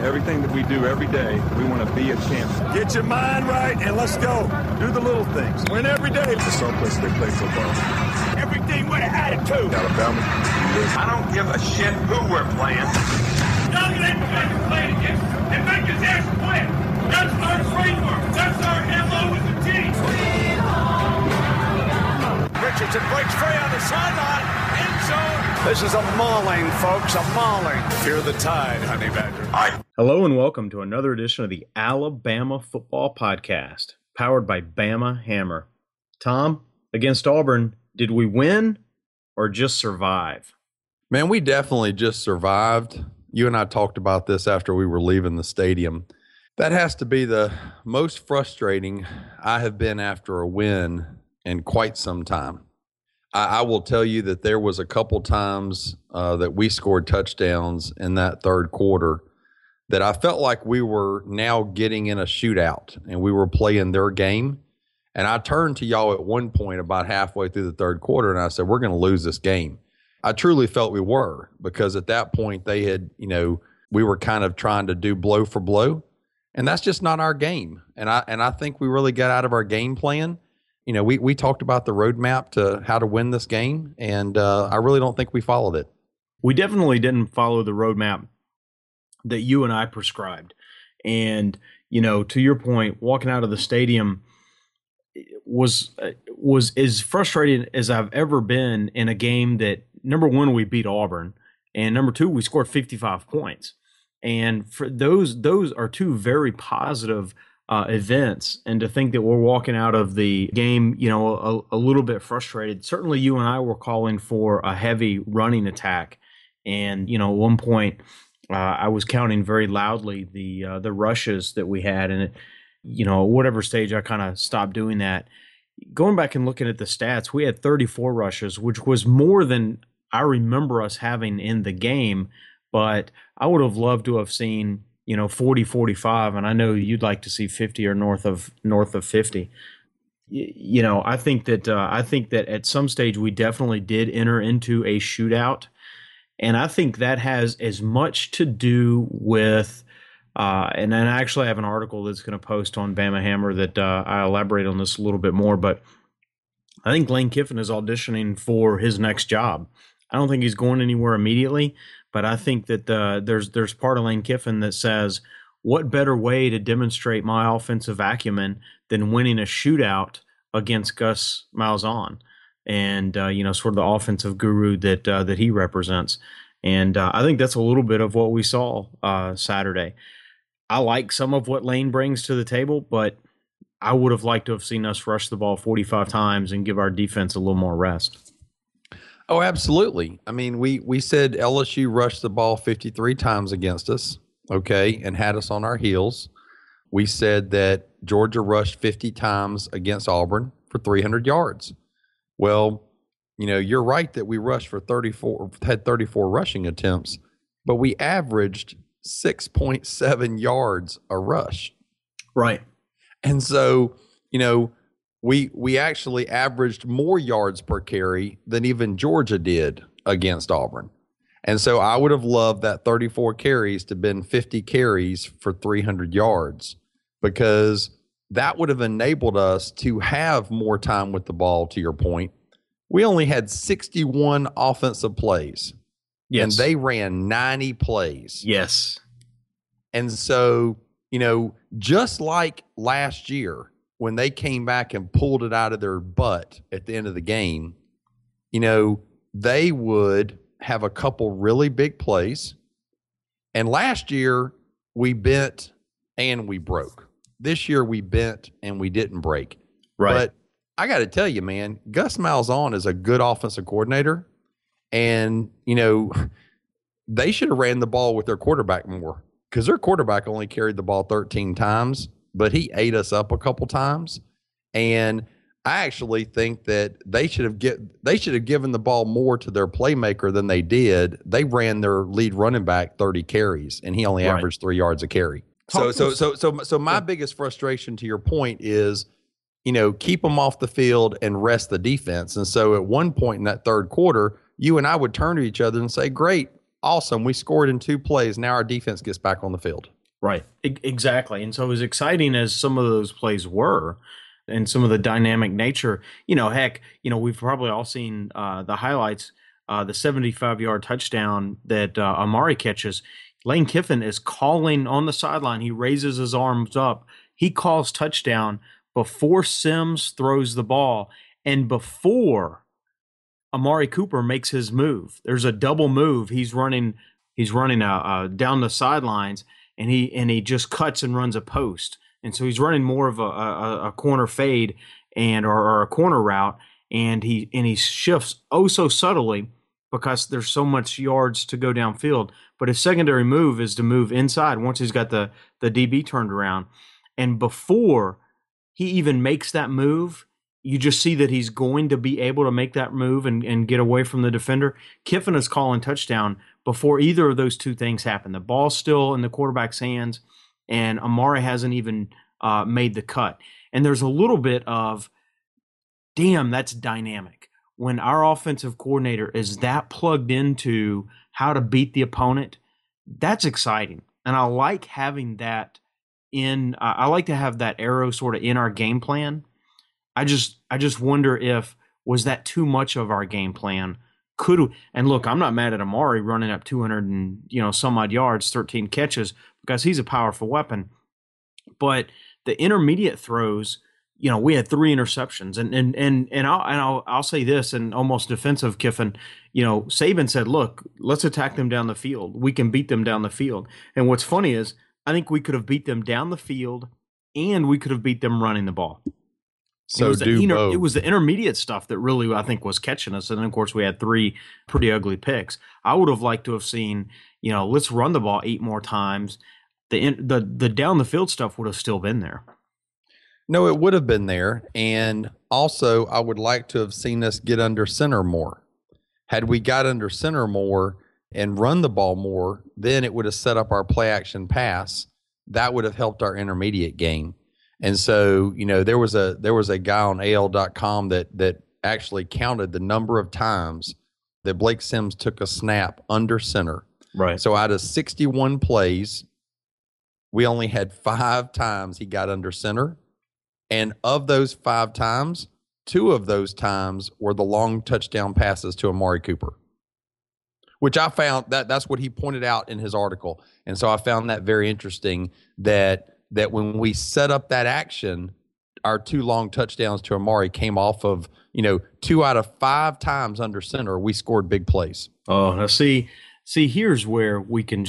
everything that we do every day, we want to be a champion. Get your mind right and let's go. Do the little things. Win every day. It's someplace they play football. Every team with an attitude. Alabama, I don't give a shit who we're playing. Young and everybody playing against and make his ass quit. That's our framework. That's our MO with the team. Richardson breaks free on the sideline. End zone. This is a mauling, folks, a mauling. Fear the tide, Honey Badger. Hello and welcome to another edition of the Alabama Football Podcast, powered by Bama Hammer. Tom, against Auburn, did we win or just survive? Man, we definitely just survived. You and I talked about this after we were leaving the stadium. That has to be the most frustrating I have been after a win in quite some time. I will tell you that there was a couple times that we scored touchdowns in that third quarter that I felt like we were now getting in a shootout and we were playing their game. And I turned to y'all at one point about halfway through the third quarter and I said, we're going to lose this game. I truly felt we were, because at that point they had, we were kind of trying to do blow for blow, and that's just not our game. And I think we really got out of our game plan. We talked about the roadmap to how to win this game, and I really don't think we followed it. We definitely didn't follow the roadmap that you and I prescribed. And, to your point, walking out of the stadium was as frustrating as I've ever been in a game that, number one, we beat Auburn, and number two, we scored 55 points. And for those are two very positive events. And to think that we're walking out of the game, a little bit frustrated. Certainly you and I were calling for a heavy running attack. And, at one point, I was counting very loudly the rushes that we had. And, at whatever stage I kind of stopped doing that. Going back and looking at the stats, we had 34 rushes, which was more than I remember us having in the game. But I would have loved to have seen 40, 45, and I know you'd like to see 50 or north of 50. I think that at some stage we definitely did enter into a shootout, and I think that has as much to do with and then I actually have an article that's going to post on Bama Hammer that I elaborate on this a little bit more, but I think Lane Kiffin is auditioning for his next job. I don't think he's going anywhere immediately, but I think that there's part of Lane Kiffin that says, what better way to demonstrate my offensive acumen than winning a shootout against Gus Malzahn and, sort of the offensive guru that he represents. And I think that's a little bit of what we saw Saturday. I like some of what Lane brings to the table, but I would have liked to have seen us rush the ball 45 times and give our defense a little more rest. Oh, absolutely. I mean, we said LSU rushed the ball 53 times against us, okay, and had us on our heels. We said that Georgia rushed 50 times against Auburn for 300 yards. Well, you're right that we rushed for 34 rushing attempts, but we averaged 6.7 yards a rush. Right. And so, we actually averaged more yards per carry than even Georgia did against Auburn. And so I would have loved that 34 carries to have been 50 carries for 300 yards, because that would have enabled us to have more time with the ball, to your point. We only had 61 offensive plays. Yes. And they ran 90 plays. Yes. And so, just like last year, when they came back and pulled it out of their butt at the end of the game, they would have a couple really big plays. And last year, we bent and we broke. This year, we bent and we didn't break. Right. But I got to tell you, man, Gus Malzahn is a good offensive coordinator. And, they should have ran the ball with their quarterback more, because their quarterback only carried the ball 13 times, but he ate us up a couple times. And I actually think that they should have given the ball more to their playmaker than they did. They ran their lead running back 30 carries, and he only averaged 3 yards a carry. So my biggest frustration, to your point, is, keep them off the field and rest the defense. And so at one point in that third quarter, you and I would turn to each other and say, great, awesome. We scored in 2 plays. Now our defense gets back on the field. Right. Exactly. And so as exciting as some of those plays were and some of the dynamic nature, heck, we've probably all seen the highlights, the 75-yard touchdown that Amari catches. Lane Kiffin is calling on the sideline. He raises his arms up. He calls touchdown before Sims throws the ball and before Amari Cooper makes his move. There's a double move. He's running down the sidelines, and he just cuts and runs a post. And so he's running more of a corner fade or a corner route, and he shifts so subtly because there's so much yards to go downfield. But his secondary move is to move inside once he's got the DB turned around. And before he even makes that move, you just see that he's going to be able to make that move and get away from the defender. Kiffin is calling touchdown before either of those two things happen. The ball's still in the quarterback's hands, and Amari hasn't even made the cut. And there's a little bit of, damn, that's dynamic. When our offensive coordinator is that plugged into how to beat the opponent, that's exciting. And I like having that I like to have that arrow sort of in our game plan. I just wonder if, was that too much of our game plan? And look, I'm not mad at Amari running up 200 and some odd yards, 13 catches, because he's a powerful weapon. But the intermediate throws, we had 3 interceptions, and I'll say this, and almost defensive Kiffin, Saban said, look, let's attack them down the field. We can beat them down the field. And what's funny is, I think we could have beat them down the field, and we could have beat them running the ball. So it was the intermediate stuff that really, I think, was catching us. And then, of course, we had 3 pretty ugly picks. I would have liked to have seen, let's run the ball 8 more times. The down the field stuff would have still been there. No, it would have been there. And also, I would like to have seen us get under center more. Had we got under center more and run the ball more, then it would have set up our play action pass. That would have helped our intermediate game. And so, there was a guy on AL.com that actually counted the number of times that Blake Sims took a snap under center. Right. So out of 61 plays, we only had 5 times he got under center. And of those 5 times, 2 of those times were the long touchdown passes to Amari Cooper, which I found that's what he pointed out in his article. And so I found that very interesting that when we set up that action, our 2 long touchdowns to Amari came off of, 2 out of 5 times under center, we scored big plays. Oh, now see, here's where we can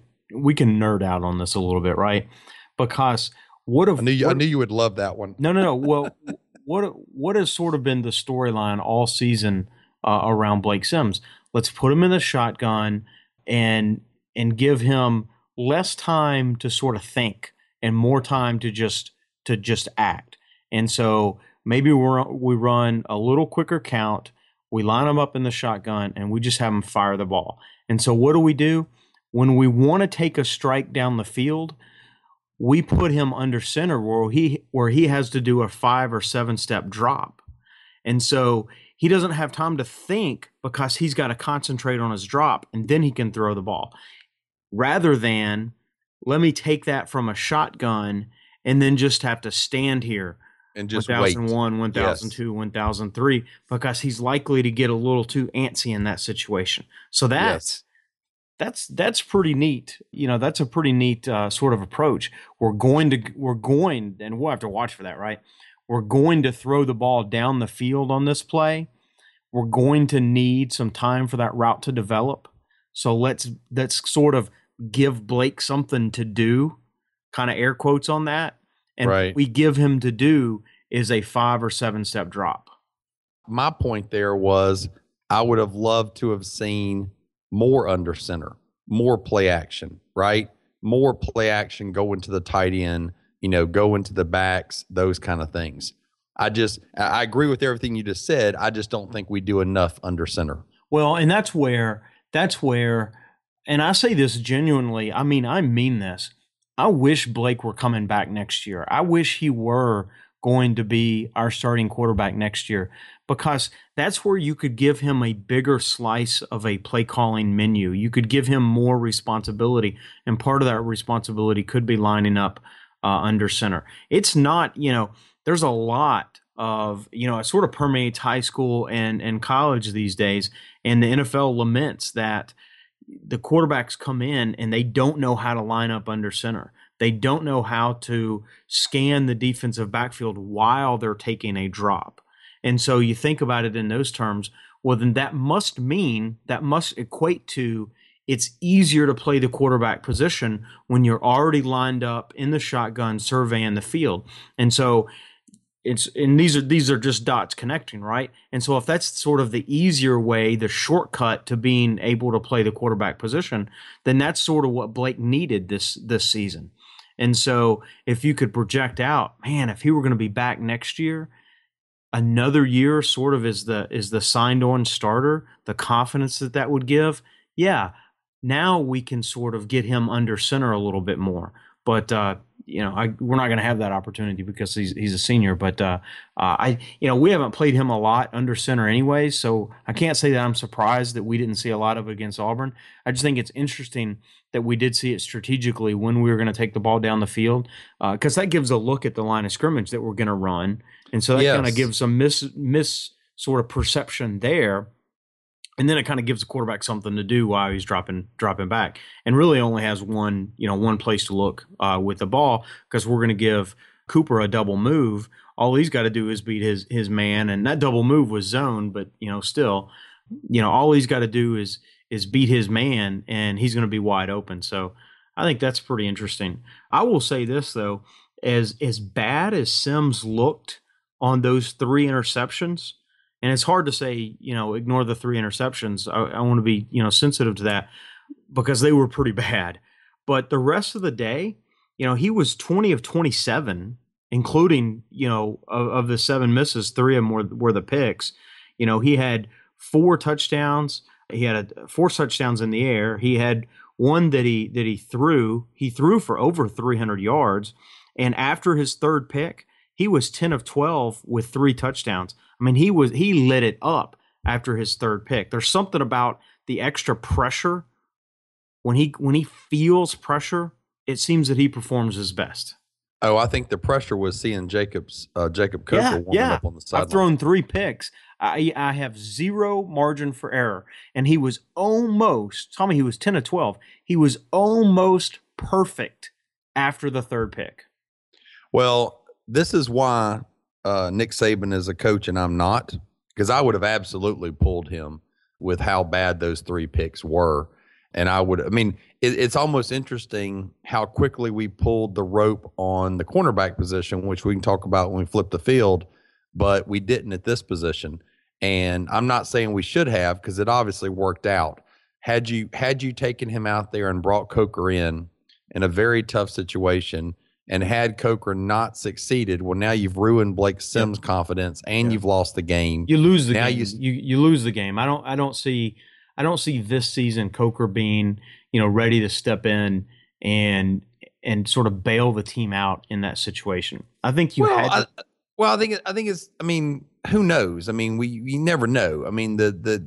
nerd out on this a little bit, right? Because I knew you would love that one. No. Well, what has sort of been the storyline all season around Blake Sims? Let's put him in the shotgun and give him less time to sort of think and more time to just act. And so maybe we run a little quicker count, we line them up in the shotgun, and we just have them fire the ball. And so what do? When we want to take a strike down the field, we put him under center where he has to do a 5 or 7 step drop. And so he doesn't have time to think because he's got to concentrate on his drop, and then he can throw the ball. Rather than, let me take that from a shotgun and then just have to stand here and just 1001, 1002, 1003, because he's likely to get a little too antsy in that situation. So that's pretty neat. That's a pretty neat sort of approach. We're going, and we'll have to watch for that, right? We're going to throw the ball down the field on this play. We're going to need some time for that route to develop. So let's sort of give Blake something to do, kind of air quotes on that. And what we give him to do is a 5 or 7 step drop. My point there was I would have loved to have seen more under center, more play action, right? More play action, go into the tight end, go into the backs, those kind of things. I agree with everything you just said. I just don't think we do enough under center. Well, and that's where, and I say this genuinely, I mean this. I wish Blake were coming back next year. I wish he were going to be our starting quarterback next year, because that's where you could give him a bigger slice of a play calling menu. You could give him more responsibility, and part of that responsibility could be lining up under center. It's not, there's a lot of, it sort of permeates high school and college these days, and the NFL laments that the quarterbacks come in and they don't know how to line up under center. They don't know how to scan the defensive backfield while they're taking a drop. And so you think about it in those terms, well, then that must equate to it's easier to play the quarterback position when you're already lined up in the shotgun surveying the field. And so these are just dots connecting, right? And so if that's sort of the easier way, the shortcut to being able to play the quarterback position, then that's sort of what Blake needed this season. And so if you could project out, man, if he were going to be back next year, another year sort of is the signed on starter, the confidence that would give, yeah, now we can sort of get him under center a little bit more. But we're not going to have that opportunity because he's a senior. But we haven't played him a lot under center anyway, so I can't say that I'm surprised that we didn't see a lot of it against Auburn. I just think it's interesting that we did see it strategically when we were going to take the ball down the field, because that gives a look at the line of scrimmage that we're going to run, and so that kind of gives some miss sort of perception there. And then it kind of gives the quarterback something to do while he's dropping back, and really only has one place to look with the ball, because we're going to give Cooper a double move. All he's got to do is beat his man, and that double move was zone, but still, all he's got to do is beat his man, and he's going to be wide open. So I think that's pretty interesting. I will say this though, as bad as Sims looked on those 3 interceptions. And it's hard to say, ignore the 3 interceptions. I want to be, sensitive to that, because they were pretty bad. But the rest of the day, he was 20 of 27, including, of the 7 misses, 3 of them were the picks. He had 4 touchdowns. He had 4 touchdowns in the air. He had one that he threw. He threw for over 300 yards. And after his 3rd pick, he was 10 of 12 with 3 touchdowns. I mean, he lit it up after his 3rd pick. There's something about the extra pressure. When he feels pressure, it seems that he performs his best. Oh, I think the pressure was seeing Jacob Coker warming up on the sideline. I've thrown 3 picks. I have 0 margin for error, and he was almost. Tell me, he was 10 of 12. He was almost perfect after the 3rd pick. Well, this is why Nick Saban is a coach and I'm not, because I would have absolutely pulled him with how bad those 3 picks were. And it's almost interesting how quickly we pulled the rope on the cornerback position, which we can talk about when we flip the field, but we didn't at this position. And I'm not saying we should have, because it obviously worked out. Had you taken him out there and brought Coker in a very tough situation, and had Coker not succeeded, well, now you've ruined Blake Sims' confidence, and you've lost the game. You lose the game. You lose the game. I don't see this season Coker being ready to step in and sort of bail the team out in that situation. I think I think it's. I mean, who knows? I mean, we never know. I mean,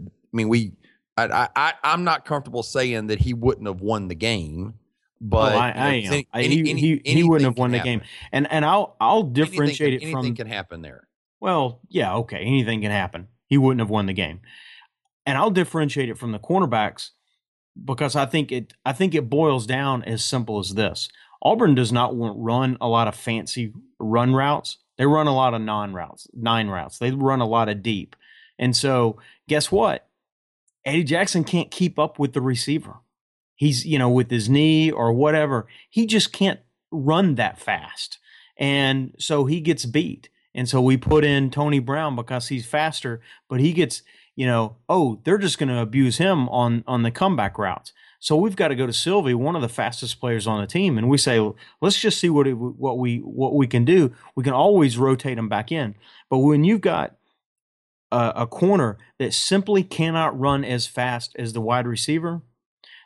I'm not comfortable saying that he wouldn't have won the game. But he wouldn't have won the game, and I'll differentiate it from anything can happen there. Well, yeah, okay, anything can happen. He wouldn't have won the game, and I'll differentiate it from the cornerbacks, because I think it boils down as simple as this: Auburn does not run a lot of fancy run routes. They run a lot of nine routes. They run a lot of deep, and so guess what? Eddie Jackson can't keep up with the receiver. He's, with his knee or whatever, he just can't run that fast. And so he gets beat. And so we put in Tony Brown because he's faster, but he gets, they're just going to abuse him on the comeback routes. So we've got to go to Sylvie, one of the fastest players on the team, and we say, let's just see what we can do. We can always rotate him back in. But when you've got a corner that simply cannot run as fast as the wide receiver,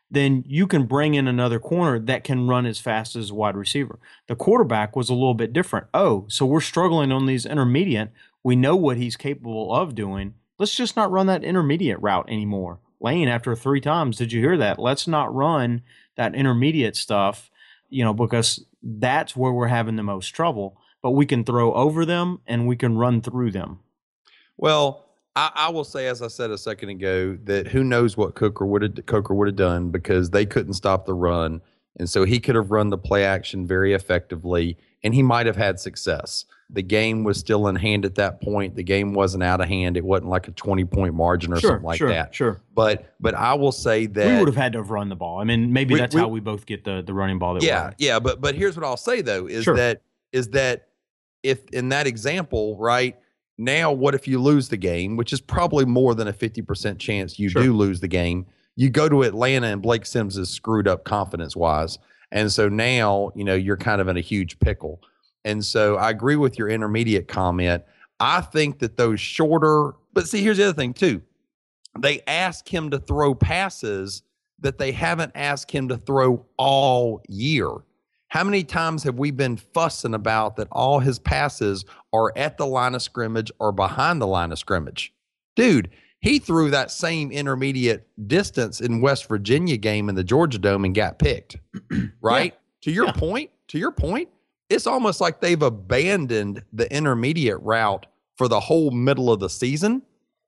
then you can bring in another corner that can run as fast as a wide receiver. The quarterback was a little bit different. Oh, so we're struggling on these intermediate. We know what he's capable of doing. Let's just not run that intermediate route anymore. Lane, after 3 times, did you hear that? Let's not run that intermediate stuff, because that's where we're having the most trouble. But we can throw over them and we can run through them. Well, I will say, as I said a second ago, that who knows what Coker would have done, because they couldn't stop the run. And so he could have run the play action very effectively, and he might have had success. The game was still in hand at that point. The game wasn't out of hand. It wasn't like a 20-point margin or something like that. Sure. But I will say that we would have had to have run the ball. I mean, maybe that's how we both get the running ball. Yeah. But here's what I'll say though is that if in that example, right now, what if you lose the game, which is probably more than a 50% chance you do lose the game? You go to Atlanta and Blake Sims is screwed up confidence wise, and so now you're kind of in a huge pickle. And so I agree with your intermediate comment. I think that those shorter, but see, here's the other thing too. They ask him to throw passes that they haven't asked him to throw all year. How many times have we been fussing about that all his passes are at the line of scrimmage or behind the line of scrimmage? Dude, he threw that same intermediate distance in West Virginia game in the Georgia Dome and got picked, right? To your point, it's almost like they've abandoned the intermediate route for the whole middle of the season.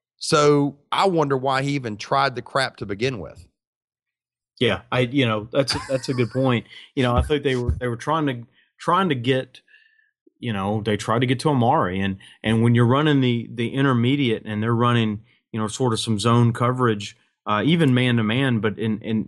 So I wonder why he even tried the crap to begin with. Yeah, that's a good point. I think they were trying to get, they tried to get to Amari, and when you're running the intermediate and they're running, sort of some zone coverage, even man to man, but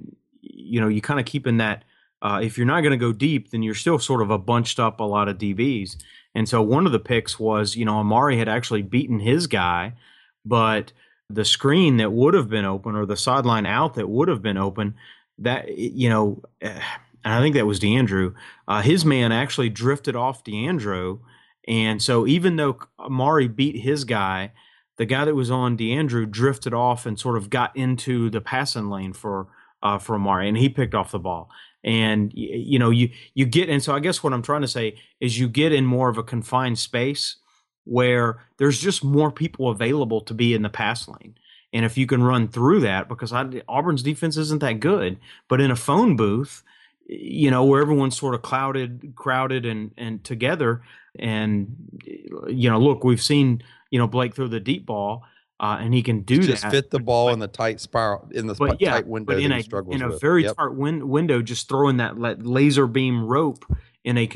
you kind of keep in that. If you're not going to go deep, then you're still sort of a bunched up a lot of DBs. And so one of the picks was, Amari had actually beaten his guy, but the screen that would have been open or the sideline out that would have been open, that, and I think that was DeAndrew, his man actually drifted off DeAndrew. And so even though Amari beat his guy, the guy that was on DeAndrew drifted off and sort of got into the passing lane for Amari, and he picked off the ball. And, you get, and so I guess what I'm trying to say is you get in more of a confined space where there's just more people available to be in the pass lane. And if you can run through that, because Auburn's defense isn't that good, but in a phone booth, where everyone's sort of crowded and together. And, look, we've seen, Blake throw the deep ball. And he can do that. Just fit the ball in the tight spiral, in the tight window that he struggles with. In a very tight window, just throwing that laser beam rope in a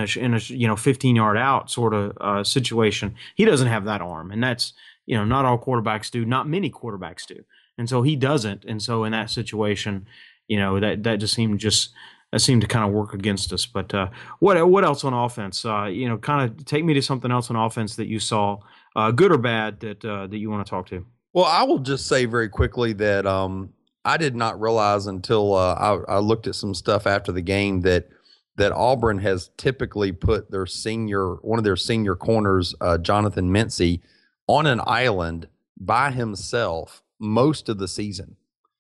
15-yard out sort of situation. He doesn't have that arm, and that's not all quarterbacks do. Not many quarterbacks do, and so he doesn't. And so in that situation, that just seemed to kind of work against us. But what else on offense? Kind of take me to something else on offense that you saw. Good or bad that you want to talk to? Well, I will just say very quickly that I did not realize until I looked at some stuff after the game that Auburn has typically put one of their senior corners, Jonathan Mincy, on an island by himself most of the season.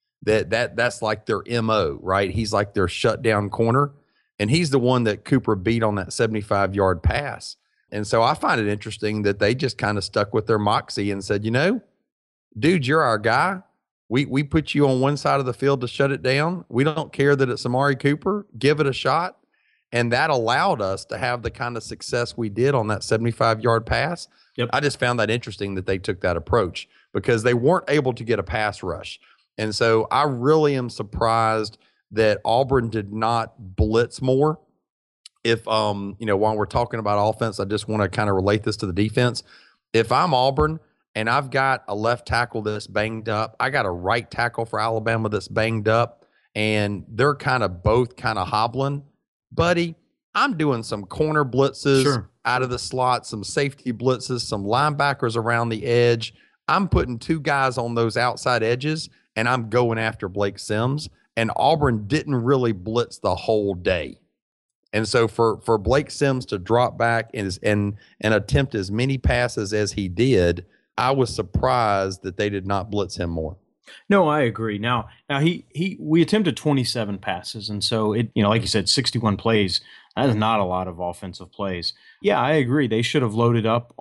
That's like their MO, right? He's like their shutdown corner, and he's the one that Cooper beat on that 75-yard pass. And so I find it interesting that they just kind of stuck with their moxie and said, dude, you're our guy. We put you on one side of the field to shut it down. We don't care that it's Amari Cooper. Give it a shot. And that allowed us to have the kind of success we did on that 75-yard pass. Yep. I just found that interesting that they took that approach because they weren't able to get a pass rush. And so I really am surprised that Auburn did not blitz more. If, while we're talking about offense, I just want to kind of relate this to the defense. If I'm Auburn and I've got a left tackle that's banged up, I got a right tackle for Alabama that's banged up, and they're kind of both kind of hobbling, buddy, I'm doing some corner blitzes out of the slot, some safety blitzes, some linebackers around the edge. I'm putting 2 guys on those outside edges, and I'm going after Blake Sims. And Auburn didn't really blitz the whole day. And so for Blake Sims to drop back and attempt as many passes as he did, I was surprised that they did not blitz him more. No, I agree. Now we attempted 27 passes, and so like you said, 61 plays. That is not a lot of offensive plays. Yeah, I agree. They should have loaded up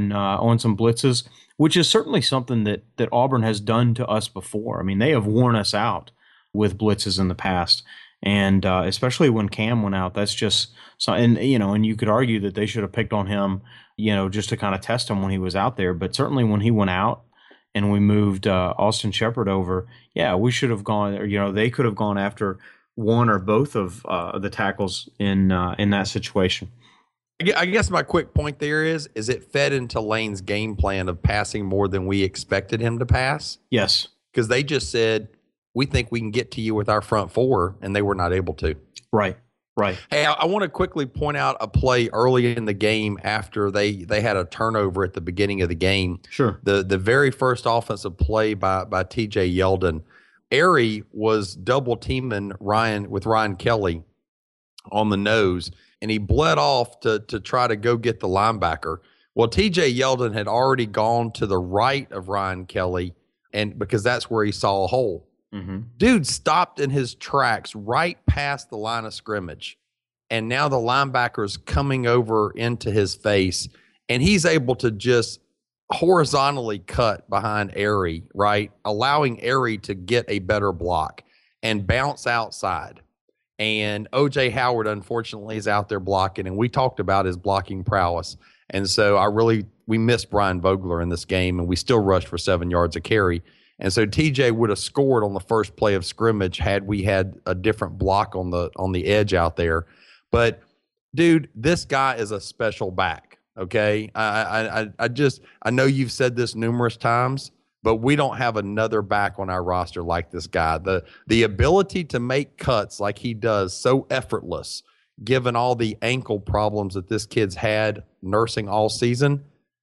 on some blitzes, which is certainly something that Auburn has done to us before. I mean, they have worn us out with blitzes in the past, and especially when Cam went out. That's just so. And you could argue that they should have picked on him, just to kind of test him when he was out there. But certainly when he went out, and we moved Austin Shepard over, yeah, we should have gone. Or, they could have gone after one or both of the tackles in that situation. I guess my quick point there is it fed into Lane's game plan of passing more than we expected him to pass? Yes, because they just said we think we can get to you with our front four, and they were not able to. Right. Hey, I want to quickly point out a play early in the game after they had a turnover at the beginning of the game. Sure. The very first offensive play by T.J. Yeldon, Arie was double teaming Ryan Kelly on the nose, and he bled off to try to go get the linebacker. Well, T.J. Yeldon had already gone to the right of Ryan Kelly, and because that's where he saw a hole. Mm-hmm. Dude stopped in his tracks right past the line of scrimmage. And now the linebacker's coming over into his face, and he's able to just horizontally cut behind Arie, right? Allowing Arie to get a better block and bounce outside. And O.J. Howard, unfortunately, is out there blocking, and we talked about his blocking prowess. And so we missed Brian Vogler in this game, and we still rushed for 7 yards a carry. And so TJ would have scored on the first play of scrimmage had we had a different block on the edge out there. But dude, this guy is a special back. Okay. I know you've said this numerous times, but we don't have another back on our roster like this guy. The ability to make cuts like he does, so effortless, given all the ankle problems that this kid's had nursing all season.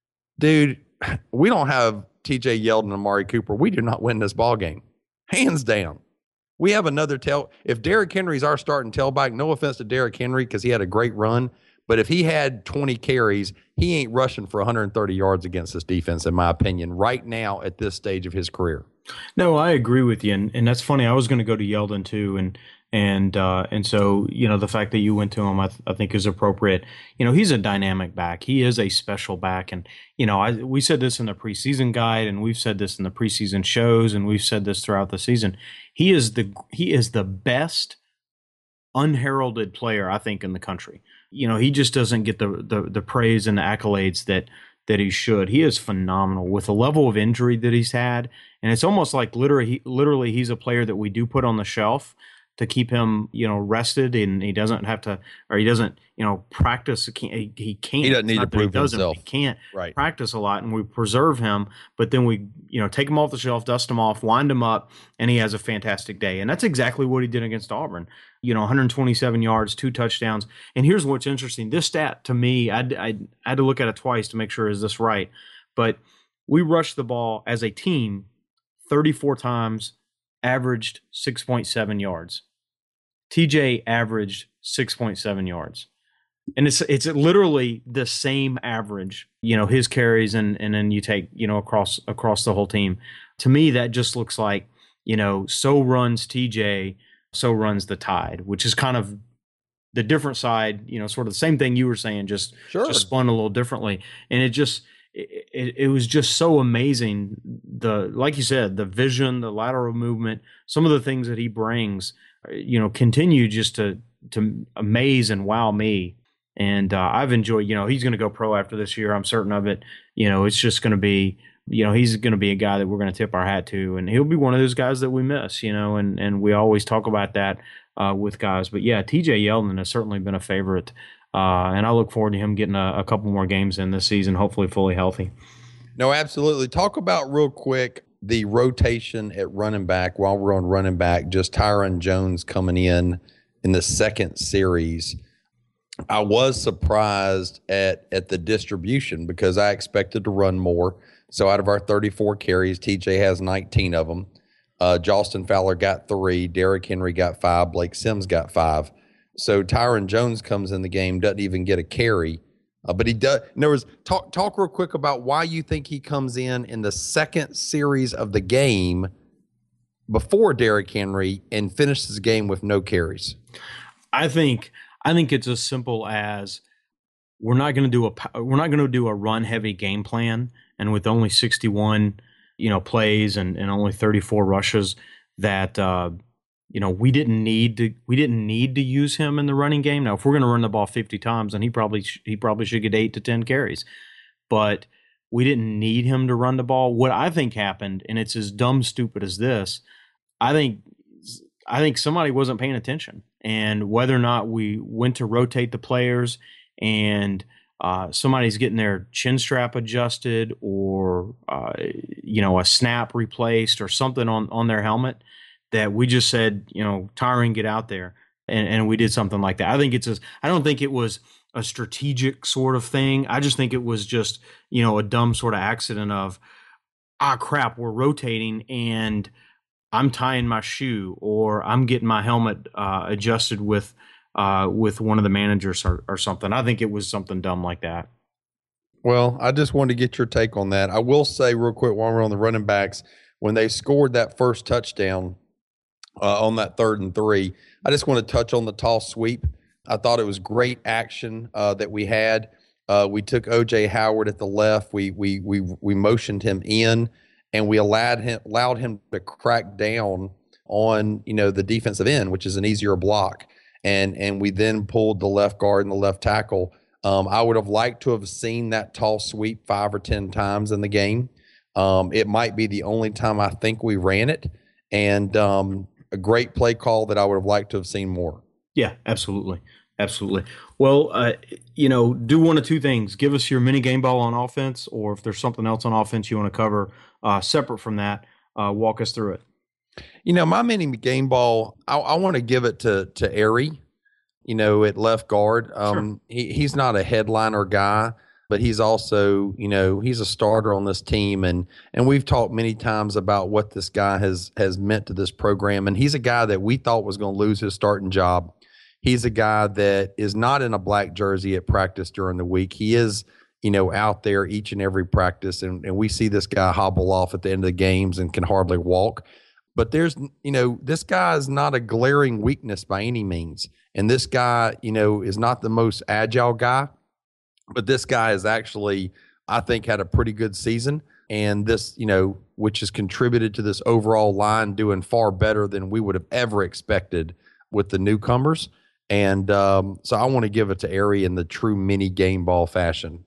Dude, we don't have TJ Yeldon and Amari Cooper. We do not win this ball game. Hands down. We have another if Derrick Henry's our starting tailback, no offense to Derrick Henry because he had a great run, but if he had 20 carries, he ain't rushing for 130 yards against this defense, in my opinion, right now at this stage of his career. No, I agree with you, and that's funny. I was going to go to Yeldon too, and so the fact that you went to him, I think is appropriate. He's a dynamic back. He is a special back, and we said this in the preseason guide, and we've said this in the preseason shows, and we've said this throughout the season. He is the best unheralded player I think in the country. He just doesn't get the praise and the accolades that he should. He is phenomenal with the level of injury that he's had. And it's almost like literally he's a player that we do put on the shelf to keep him, rested, and he doesn't have to, or he doesn't, practice. He can't. He doesn't need to prove himself. He can't right. practice a lot, and we preserve him, but then we, take him off the shelf, dust him off, wind him up, and he has a fantastic day. And that's exactly what he did against Auburn. 127 yards, 2 touchdowns. And here's what's interesting. This stat, to me, I had to look at it twice to make sure, is this right? But we rushed the ball as a team 34 times, averaged 6.7 yards. TJ averaged 6.7 yards. And it's literally the same average, his carries and then you take, across the whole team. To me, that just looks like, so runs TJ, so runs the Tide, which is kind of the different side, sort of the same thing you were saying, just spun a little differently. And it was just so amazing. Like you said, the vision, the lateral movement, some of the things that he brings, continue just to amaze and wow me. And I've enjoyed, he's going to go pro after this year. I'm certain of it. It's just going to be, he's going to be a guy that we're going to tip our hat to, and he'll be one of those guys that we miss, and we always talk about that with guys. But yeah, TJ Yeldon has certainly been a favorite. And I look forward to him getting a couple more games in this season, hopefully fully healthy. No, absolutely. Talk about real quick the rotation at running back while we're on running back, just Tyron Jones coming in the second series. I was surprised at the distribution because I expected to run more. So out of our 34 carries, TJ has 19 of them. Jalston Fowler got 3. Derrick Henry got 5. Blake Sims got 5. So Tyron Jones comes in the game, doesn't even get a carry. But he does. In other words, talk real quick about why you think he comes in the second series of the game before Derrick Henry and finishes the game with no carries? I think it's as simple as we're not going to do a run heavy game plan, and with only 61 plays and only 34 rushes, that we didn't need to use him in the running game. Now, if we're going to run the ball 50 times, then he probably should get 8 to 10 carries, but we didn't need him to run the ball. What I think happened, and it's as dumb stupid as this, I think somebody wasn't paying attention, and whether or not we went to rotate the players and somebody's getting their chin strap adjusted, or a snap replaced, or something on their helmet, that we just said, Tyron, get out there, and we did something like that. I don't think it was a strategic sort of thing. I just think it was just a dumb sort of accident of, crap, we're rotating and I'm tying my shoe, or I'm getting my helmet adjusted with one of the managers or something. I think it was something dumb like that. Well, I just wanted to get your take on that. I will say real quick while we're on the running backs, when they scored that first touchdown on that 3rd and 3, I just want to touch on the toss sweep. I thought it was great action that we had. We took O.J. Howard at the left. We motioned him in, and we allowed him to crack down on the defensive end, which is an easier block. And we then pulled the left guard and the left tackle. I would have liked to have seen that toss sweep 5 or 10 times in the game. It might be the only time I think we ran it, and a great play call that I would have liked to have seen more. Yeah, absolutely. Absolutely. Well, do one of two things. Give us your mini game ball on offense, or if there's something else on offense you want to cover separate from that, walk us through it. My mini game ball, I want to give it to Arie, at left guard. Sure. He's not a headliner guy, but he's also, he's a starter on this team. And we've talked many times about what this guy has meant to this program. And he's a guy that we thought was going to lose his starting job. He's a guy that is not in a black jersey at practice during the week. He is, out there each and every practice. And we see this guy hobble off at the end of the games and can hardly walk. But there's, this guy is not a glaring weakness by any means. And this guy, is not the most agile guy. But this guy has actually, I think, had a pretty good season. And this, which has contributed to this overall line doing far better than we would have ever expected with the newcomers. And so I want to give it to Arie in the true mini game ball fashion.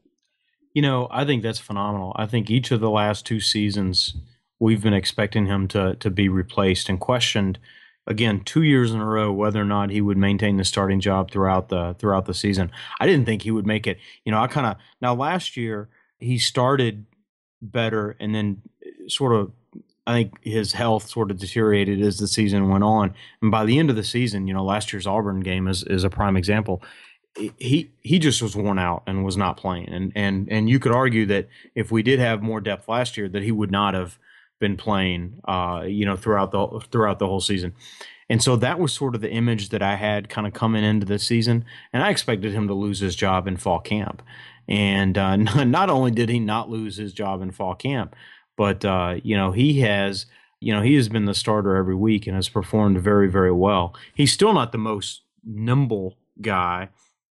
I think that's phenomenal. I think each of the last 2 seasons, we've been expecting him to be replaced and questioned, again, 2 years in a row, whether or not he would maintain the starting job throughout the season. I didn't think he would make it. Now last year he started better, and then sort of, I think his health sort of deteriorated as the season went on. And by the end of the season, last year's Auburn game is a prime example. He just was worn out and was not playing. And you could argue that if we did have more depth last year, that he would not have been playing, throughout the whole season. And so that was sort of the image that I had kind of coming into this season. And I expected him to lose his job in fall camp. And not only did he not lose his job in fall camp, but he has been the starter every week and has performed very, very well. He's still not the most nimble guy,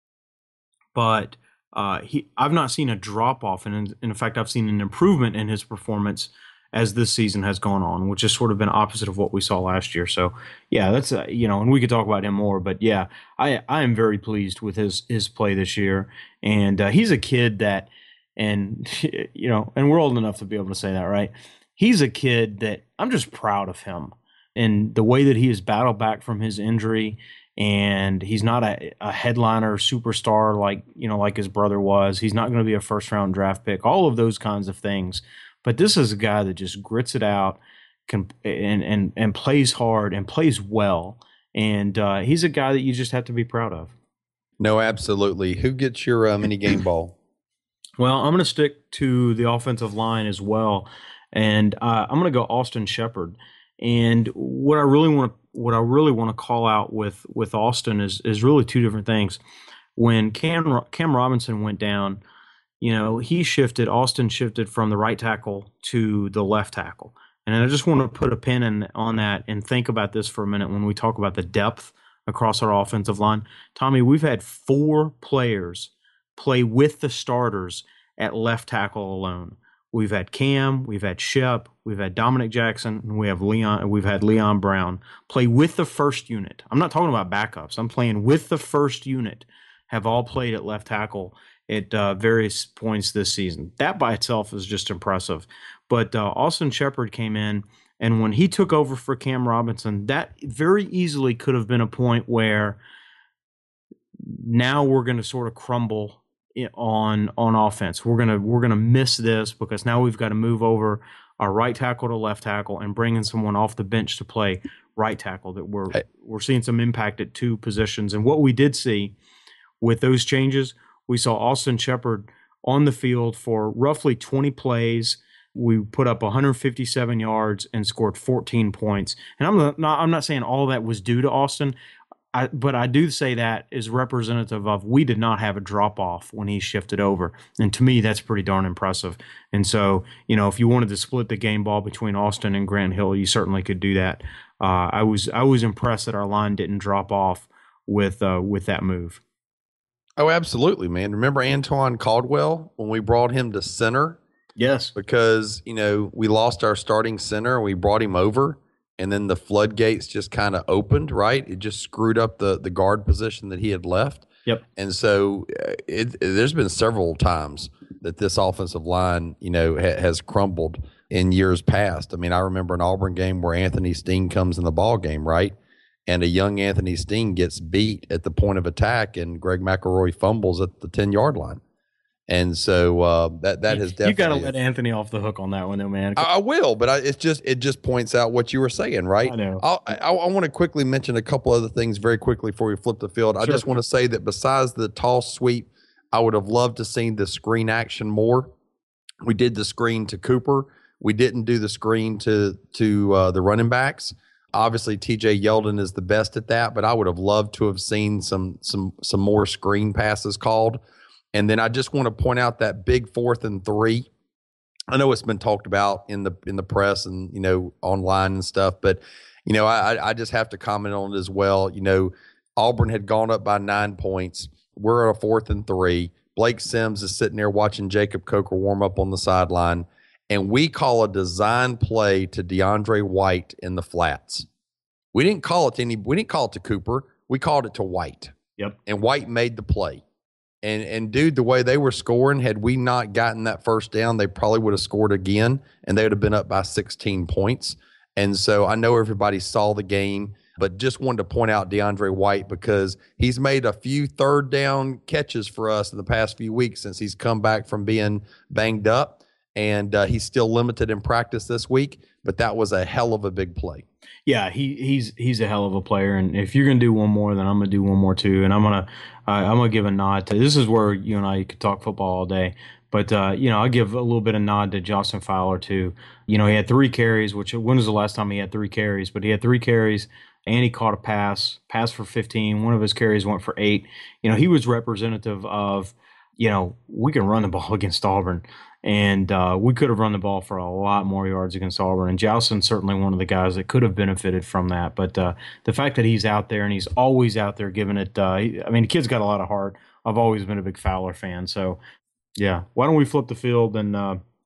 but I've not seen a drop off, and in fact, I've seen an improvement in his performance as this season has gone on, which has sort of been opposite of what we saw last year. So yeah, that's and we could talk about him more, but yeah, I am very pleased with his play this year, and he's a kid that. And, and we're old enough to be able to say that, right? He's a kid that I'm just proud of him and the way that he has battled back from his injury. And he's not a headliner superstar like his brother was. He's not going to be a first round draft pick, all of those kinds of things. But this is a guy that just grits it out and plays hard and plays well. And he's a guy that you just have to be proud of. No, absolutely. Who gets your mini game ball? Well, I'm going to stick to the offensive line as well, and I'm going to go Austin Shepard. And what I really want to call out with Austin is really 2 different things. When Cam Robinson went down, Austin shifted from the right tackle to the left tackle, And I just want to put a pin on that and think about this for a minute when we talk about the depth across our offensive line. Tommy, we've had 4 players play with the starters at left tackle alone. We've had Cam, we've had Shep, we've had Dominic Jackson, and we've had Leon Brown play with the first unit. I'm not talking about backups. I'm playing with the first unit, have all played at left tackle at various points this season. That by itself is just impressive. But Austin Shepard came in, and when he took over for Cam Robinson, that very easily could have been a point where now we're going to sort of crumble on offense. We're gonna miss this because now we've got to move over our right tackle to left tackle and bring in someone off the bench to play right tackle. That we're seeing some impact at 2 positions. And what we did see with those changes, we saw Austin Shepard on the field for roughly 20 plays. We put up 157 yards and scored 14 points. And I'm not saying all that was due to Austin. But I do say that is representative of we did not have a drop-off when he shifted over. And to me, that's pretty darn impressive. And so, if you wanted to split the game ball between Austin and Grant Hill, you certainly could do that. I was impressed that our line didn't drop off with that move. Oh, absolutely, man. Remember Antoine Caldwell when we brought him to center? Yes. Because, we lost our starting center and we brought him over. And then the floodgates just kind of opened, right? It just screwed up the guard position that he had left. Yep. And so there's been several times that this offensive line, has crumbled in years past. I mean, I remember an Auburn game where Anthony Steen comes in the ball game, right? And a young Anthony Steen gets beat at the point of attack, and Greg McElroy fumbles at the 10-yard line. And so that has definitely. You got to let Anthony off the hook on that one, though, man. I will, but it just points out what you were saying, right? I know. I want to quickly mention a couple other things very quickly before we flip the field. Sure. I just want to say that besides the toss sweep, I would have loved to see the screen action more. We did the screen to Cooper. We didn't do the screen to the running backs. Obviously, TJ Yeldon is the best at that, but I would have loved to have seen some more screen passes called. And then I just want to point out that big 4th and 3. I know it's been talked about in the press and, online and stuff, but, I just have to comment on it as well. Auburn had gone up by 9 points. We're at a 4th and 3. Blake Sims is sitting there watching Jacob Coker warm up on the sideline, and we call a design play to DeAndre White in the flats. We didn't call it to Cooper. We called it to White. Yep. And White made the play. And dude, the way they were scoring, had we not gotten that first down, they probably would have scored again, and they would have been up by 16 points. And so I know everybody saw the game, but just wanted to point out DeAndre White because he's made a few 3rd down catches for us in the past few weeks since he's come back from being banged up, and he's still limited in practice this week, but that was a hell of a big play. Yeah, he's a hell of a player, and if you're gonna do one more, then I'm gonna do one more too, and I'm gonna give a nod to. This is where you and I could talk football all day, but I'll give a little bit of nod to Justin Fowler too. He had 3 carries. When was the last time he had 3 carries? But he had 3 carries, and he caught a pass for 15. One of his carries went for 8. He was representative of, we can run the ball against Auburn. And we could have run the ball for a lot more yards against Auburn. And Jowson's certainly one of the guys that could have benefited from that. But the fact that he's out there and he's always out there giving it, the kid's got a lot of heart. I've always been a big Fowler fan. So, yeah, why don't we flip the field and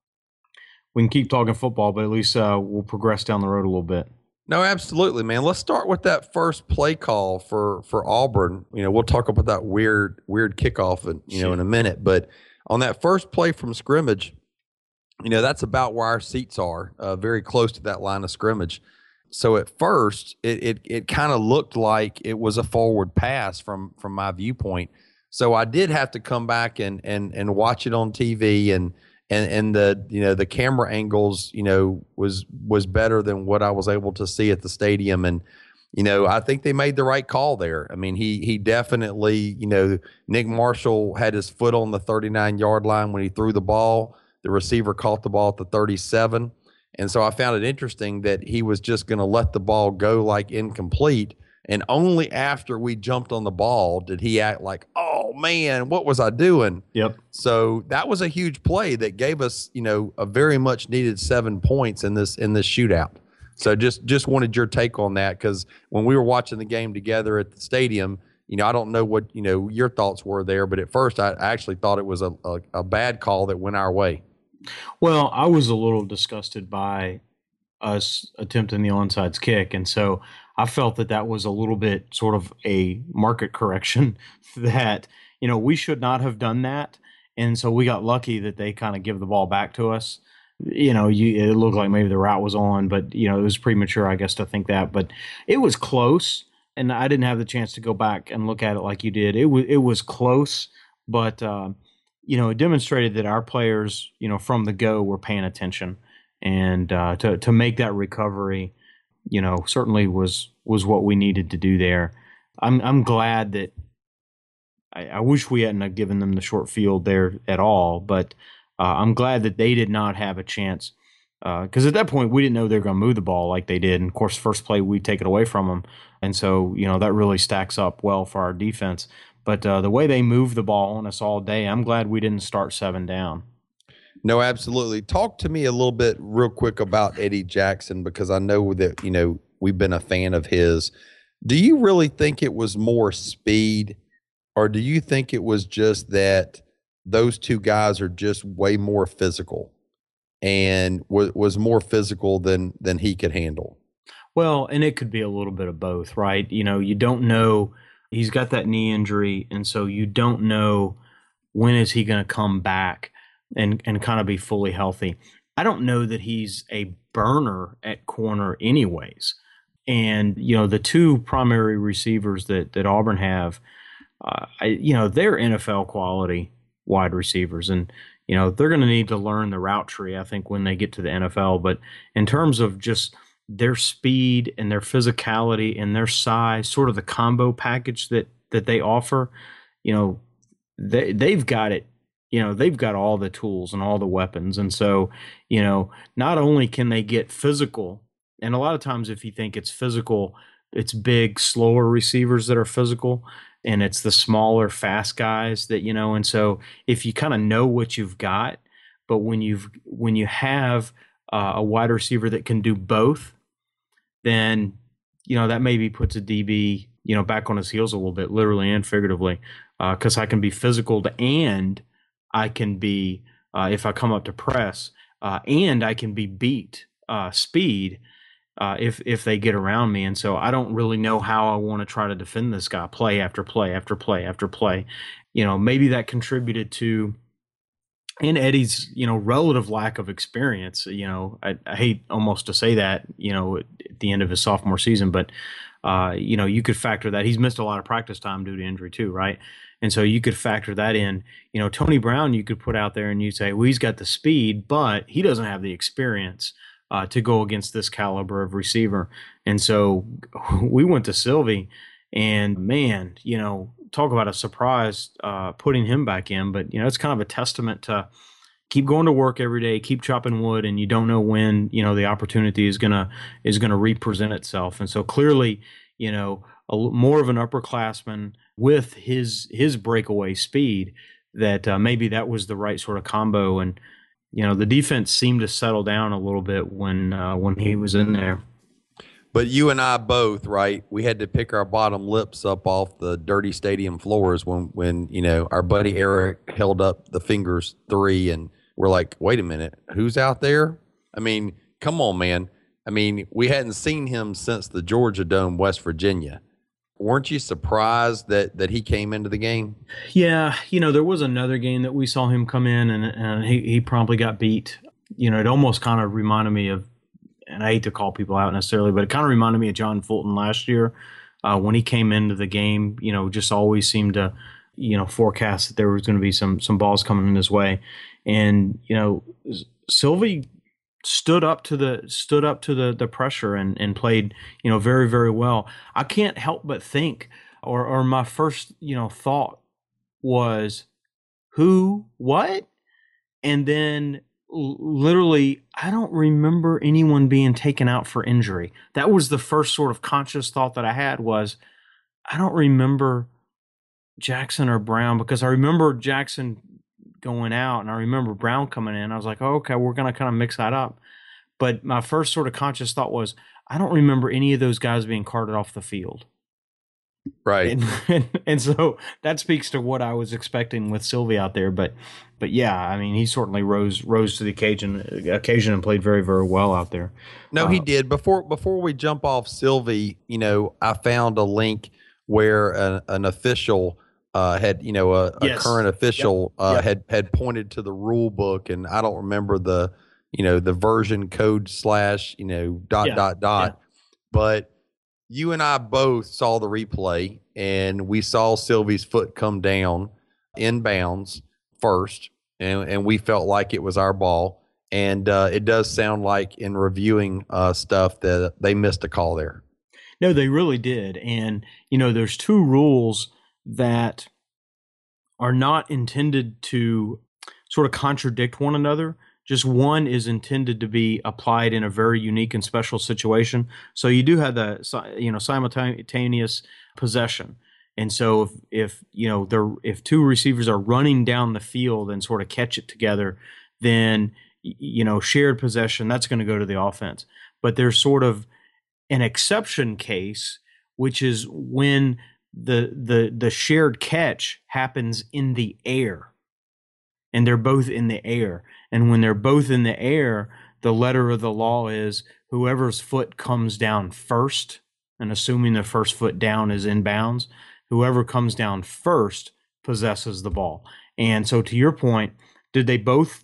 we can keep talking football, but at least we'll progress down the road a little bit. No, absolutely, man. Let's start with that first play call for Auburn. We'll talk about that weird kickoff in a minute. But on that first play from scrimmage, that's about where our seats are, very close to that line of scrimmage. So at first, it kind of looked like it was a forward pass from my viewpoint. So I did have to come back and watch it on TV, and the camera angles was better than what I was able to see at the stadium. And I think they made the right call there. I mean, he definitely, Nick Marshall had his foot on the 39-yard line when he threw the ball. The receiver caught the ball at the 37. And so I found it interesting that he was just going to let the ball go like incomplete. And only after we jumped on the ball did he act like, oh, man, what was I doing? Yep. So that was a huge play that gave us, a very much needed 7 points in this shootout. So just wanted your take on that, because when we were watching the game together at the stadium, I don't know what your thoughts were there, but at first I actually thought it was a bad call that went our way. Well, I was a little disgusted by us attempting the onside kick, and so I felt that was a little bit sort of a market correction that we should not have done that, and so we got lucky that they kind of give the ball back to us. It looked like maybe the route was on, but it was premature, I guess, to think that. But it was close, and I didn't have the chance to go back and look at it like you did. It was close, but it demonstrated that our players, from the go, were paying attention, and to make that recovery, certainly was what we needed to do there. I'm glad that I wish we hadn't given them the short field there at all, but I'm glad that they did not have a chance, because at that point we didn't know they were going to move the ball like they did. And of course, first play we take it away from them, and so that really stacks up well for our defense. But the way they moved the ball on us all day, I'm glad we didn't start 7 down. No, absolutely. Talk to me a little bit real quick about Eddie Jackson, because I know that we've been a fan of his. Do you really think it was more speed, or do you think it was just that those two guys are just way more physical, and was more physical than he could handle? Well, and it could be a little bit of both, right? You don't know. He's got that knee injury, and so you don't know when is he going to come back and kind of be fully healthy. I don't know that he's a burner at corner anyways. And, the two primary receivers that Auburn have, they're NFL quality wide receivers, and they're going to need to learn the route tree, I think, when they get to the NFL. But in terms of just their speed and their physicality and their size, sort of the combo package that they offer, they've got it. They've got all the tools and all the weapons, and so not only can they get physical, and a lot of times if you think it's physical, it's big, slower receivers that are physical, and it's the smaller, fast guys that, and so if you kind of know what you've got, but when you have a wide receiver that can do both, then, that maybe puts a DB, back on his heels a little bit, literally and figuratively, because I can be physical and I can be, if I come up to press, and I can be beat speed, if they get around me. And so I don't really know how I want to try to defend this guy play after play after play after play. Maybe that contributed to, and Eddie's, relative lack of experience. I hate almost to say that, at the end of his sophomore season, but, you could factor that. He's missed a lot of practice time due to injury too, right? And so you could factor that in. Tony Brown, you could put out there and you say, well, he's got the speed, but he doesn't have the experience to go against this caliber of receiver. And so we went to Sylvie, and man, talk about a surprise putting him back in. But, it's kind of a testament to keep going to work every day, keep chopping wood, and you don't know when, the opportunity is gonna represent itself. And so clearly, more of an upperclassman with his breakaway speed, that maybe that was the right sort of combo. And the defense seemed to settle down a little bit when he was in there. But you and I both, right? We had to pick our bottom lips up off the dirty stadium floors when our buddy Eric held up the fingers 3, and we're like, wait a minute, who's out there? I mean, come on, man. I mean, we hadn't seen him since the Georgia Dome, West Virginia. Weren't you surprised that he came into the game? Yeah, there was another game that we saw him come in, and he promptly got beat. It almost kind of reminded me of, and I hate to call people out necessarily, but it kind of reminded me of John Fulton last year when he came into the game. Just always seemed to, forecast that there was going to be some balls coming in his way, and Sylvie stood up to the pressure and played, very, very well. I can't help but think, or my first, thought was, who, what? And then literally, I don't remember anyone being taken out for injury. That was the first sort of conscious thought that I had was, I don't remember Jackson or Brown, because I remember Jackson going out and I remember Brown coming in. I was like, oh, okay, we're going to kind of mix that up. But my first sort of conscious thought was, I don't remember any of those guys being carted off the field. Right. And so that speaks to what I was expecting with Sylvie out there. But yeah, I mean, he certainly rose to the occasion and played very, very well out there. No, he did. Before we jump off Sylvie, I found a link where an official had, a current official had pointed to the rule book, and I don't remember the version code / dot. But you and I both saw the replay, and we saw Sylvie's foot come down inbounds first, and we felt like it was our ball. And it does sound like in reviewing stuff that they missed a call there. No, they really did. And, there's two rules that are not intended to sort of contradict one another. Just one is intended to be applied in a very unique and special situation. So you do have the, simultaneous possession. And so if two receivers are running down the field and sort of catch it together, then, shared possession, that's going to go to the offense. But there's sort of an exception case, which is when the shared catch happens in the air. And they're both in the air. And when they're both in the air, the letter of the law is whoever's foot comes down first, and assuming the first foot down is inbounds, whoever comes down first possesses the ball. And so to your point, did they both,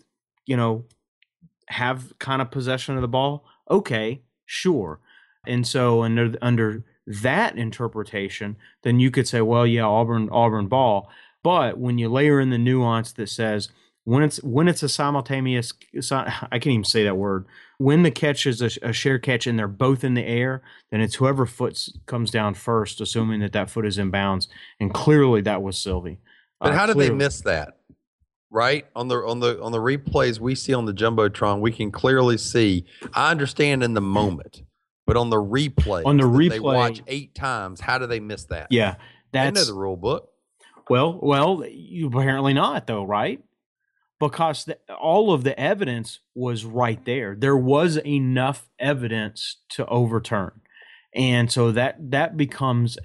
have kind of possession of the ball? Okay, sure. And so under that interpretation, then you could say, well, yeah, Auburn ball. But when you layer in the nuance that says when it's a simultaneous, I can't even say that word. When the catch is a share catch and they're both in the air, then it's whoever foot comes down first, assuming that foot is in bounds. And clearly that was Sylvie. But how did they miss that? Right on the replays we see on the Jumbotron, we can clearly see. I understand in the moment, but on the replay, they watch 8 times. How do they miss that? Yeah, they know the rule book. Well, you apparently not though, right? Because all of the evidence was right there. There was enough evidence to overturn, and so that becomes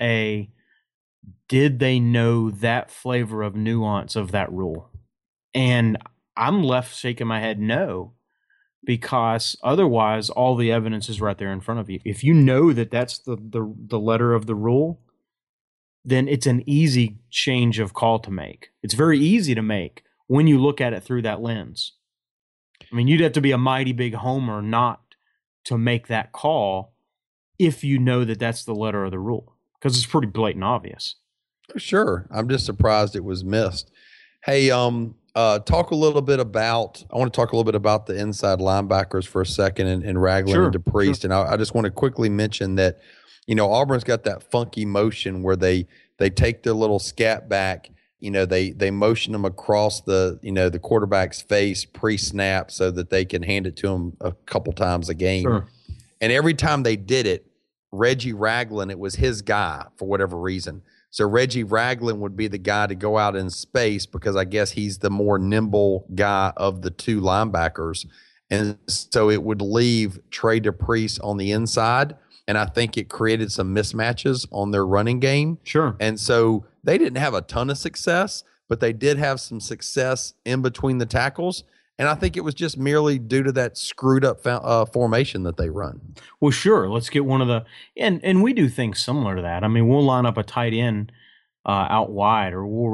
did they know that flavor of nuance of that rule? And I'm left shaking my head no, because otherwise all the evidence is right there in front of you. If you know that that's the letter of the rule, then it's an easy change of call to make. It's very easy to make when you look at it through that lens. I mean, you'd have to be a mighty big homer not to make that call if you know that that's the letter of the rule, because it's pretty blatant obvious. Sure. I'm just surprised it was missed. Hey, I want to talk a little bit about the inside linebackers for a second, and Ragland and DePriest. Sure. And I just want to quickly mention that, Auburn's got that funky motion where they take their little scat back, they motion them across the quarterback's face pre-snap so that they can hand it to him a couple times a game. Sure. And every time they did it, Reggie Ragland, it was his guy for whatever reason. So Reggie Ragland would be the guy to go out in space because I guess he's the more nimble guy of the two linebackers. And so it would leave Trey DePriest on the inside. And I think it created some mismatches on their running game. Sure. And so they didn't have a ton of success, but they did have some success in between the tackles. And I think it was just merely due to that screwed up formation that they run. Well, sure. Let's get one of the and we do things similar to that. I mean, we'll line up a tight end out wide, or we'll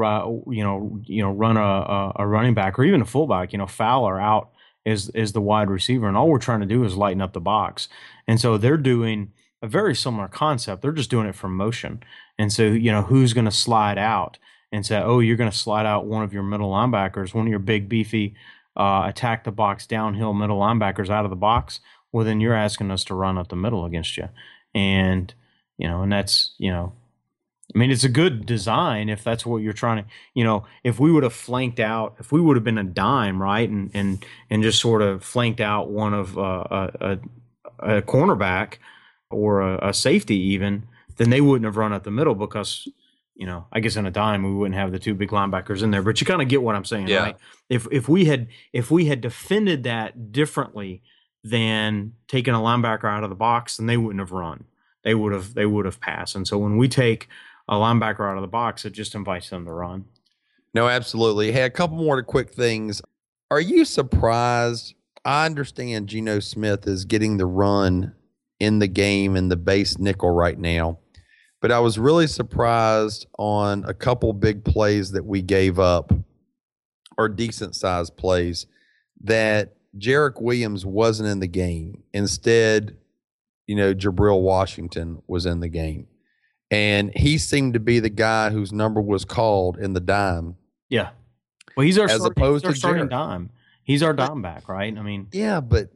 run a running back, or even a fullback. Fowler out is the wide receiver, and all we're trying to do is lighten up the box. And so they're doing a very similar concept. They're just doing it from motion. And so who's going to slide out and say, oh, you're going to slide out one of your middle linebackers, one of your big beefy attack the box downhill middle linebackers out of the box, well, then you're asking us to run up the middle against you. And, and that's, I mean, it's a good design if that's what you're trying to, if we would have flanked out, if we would have been a dime, right, and just sort of flanked out one of a cornerback or a safety even, then they wouldn't have run up the middle because I guess in a dime we wouldn't have the two big linebackers in there, but you kind of get what I'm saying, Yeah. right? If we had defended that differently than taking a linebacker out of the box, then they wouldn't have run. They would have passed. And so when we take a linebacker out of the box, it just invites them to run. No, absolutely. Hey, a couple more quick things. Are you surprised? I understand Geno Smith is getting the run in the game in the base nickel right now, but I was really surprised on a couple big plays that we gave up, or decent sized plays, that Jarek Williams wasn't in the game. Instead, Jabril Washington was in the game. And he seemed to be the guy whose number was called in the dime. Yeah. Well, he's our as opposed to starting Jarek. dime. He's our dime back, right? I mean, yeah, but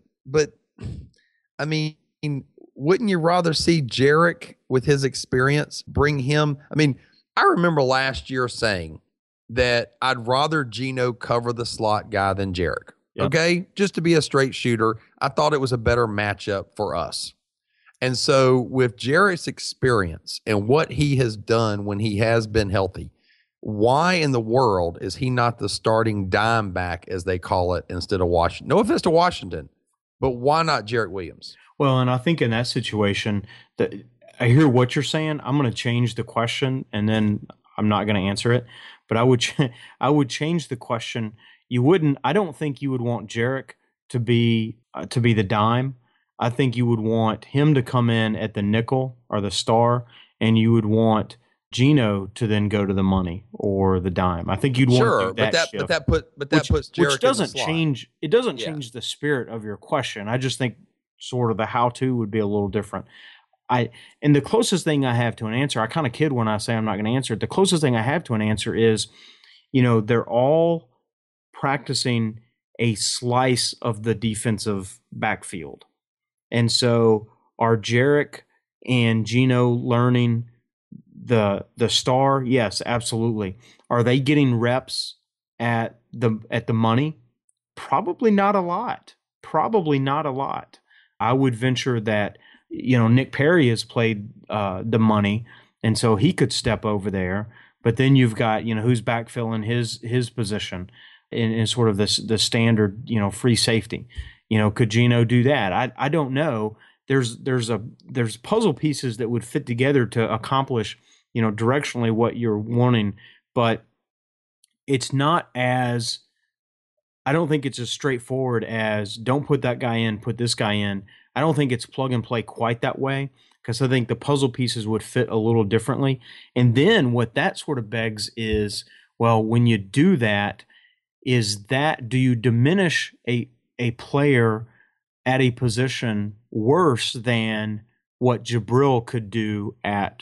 I mean, wouldn't you rather see Jarek with his experience bring him? I mean, I remember last year saying that I'd rather Geno cover the slot guy than Jarek. Yep. Okay, just to be a straight shooter, I thought it was a better matchup for us. And so with Jarek's experience and what he has done when he has been healthy, why in the world is he not the starting dime back, as they call it, instead of Washington? No offense to Washington, but why not Jarek Williams? well, and I think in that situation, that I hear what you're saying. I'm going to change the question, and then I'm not going to answer it. But I would change the question. You wouldn't. I don't think you would want Jarek to be the dime. I think you would want him to come in at the nickel or the star, and you would want Geno to then go to the money or the dime. I think you'd want to do that shift, but that puts Jarek which doesn't in the slot. change. It doesn't Yeah. change the spirit of your question. I just think sort of the how-to would be a little different. And the closest thing I have to an answer, I kind of kid when I say I'm not going to answer it. The closest thing I have to an answer is, they're all practicing a slice of the defensive backfield. And so are Jarek and Geno learning the star? Yes, absolutely. Are they getting reps at the money? Probably not a lot. I would venture that, Nick Perry has played the money, and so he could step over there. But then you've got, who's backfilling his position in sort of the standard, free safety. Could Geno do that? I don't know. There's puzzle pieces that would fit together to accomplish, directionally what you're wanting, but it's not as, I don't think it's as straightforward as don't put that guy in, put this guy in. I don't think it's plug and play quite that way, because I think the puzzle pieces would fit a little differently. And then what that sort of begs is, well, when you do that, do you diminish a player at a position worse than what Jabril could do at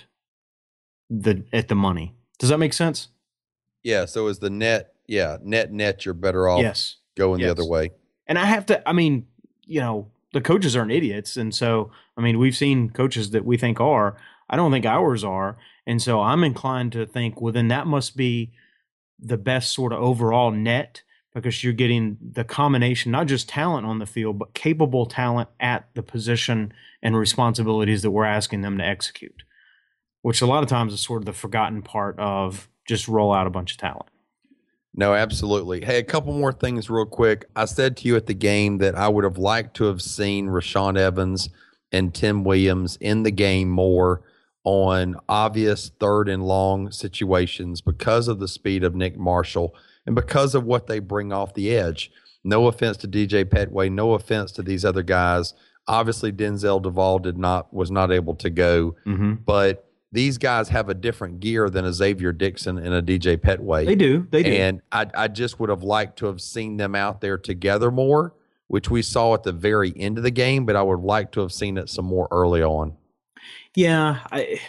the money? Does that make sense? Yeah. So is the net? Yeah, net. You're better off. Yes. Going Yes. the other way. And I have to. I mean, the coaches aren't idiots, and so we've seen coaches that we think are. I don't think ours are, and so I'm inclined to think, well, then that must be the best sort of overall net, because you're getting the combination, not just talent on the field, but capable talent at the position and responsibilities that we're asking them to execute, which a lot of times is sort of the forgotten part of just roll out a bunch of talent. No, absolutely. Hey, a couple more things real quick. I said to you at the game that I would have liked to have seen Rashaan Evans and Tim Williams in the game more on obvious third and long situations because of the speed of Nick Marshall and because of what they bring off the edge. No offense to DJ Petway, no offense to these other guys. Obviously, Denzel Duval was not able to go, but these guys have a different gear than a Xavier Dixon and a DJ Petway. They do. And I just would have liked to have seen them out there together more, which we saw at the very end of the game, but I would like to have seen it some more early on. Yeah, I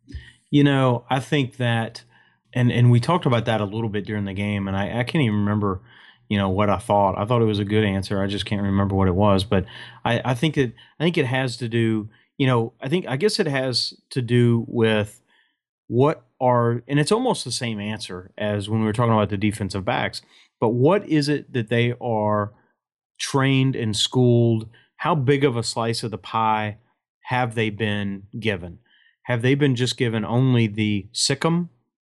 think that, and we talked about that a little bit during the game, and I can't even remember, what I thought. I thought it was a good answer. I just can't remember what it was, but I think it has to do. I guess it has to do with and it's almost the same answer as when we were talking about the defensive backs, but what is it that they are trained and schooled? How big of a slice of the pie have they been given? Have they been just given only the sick'em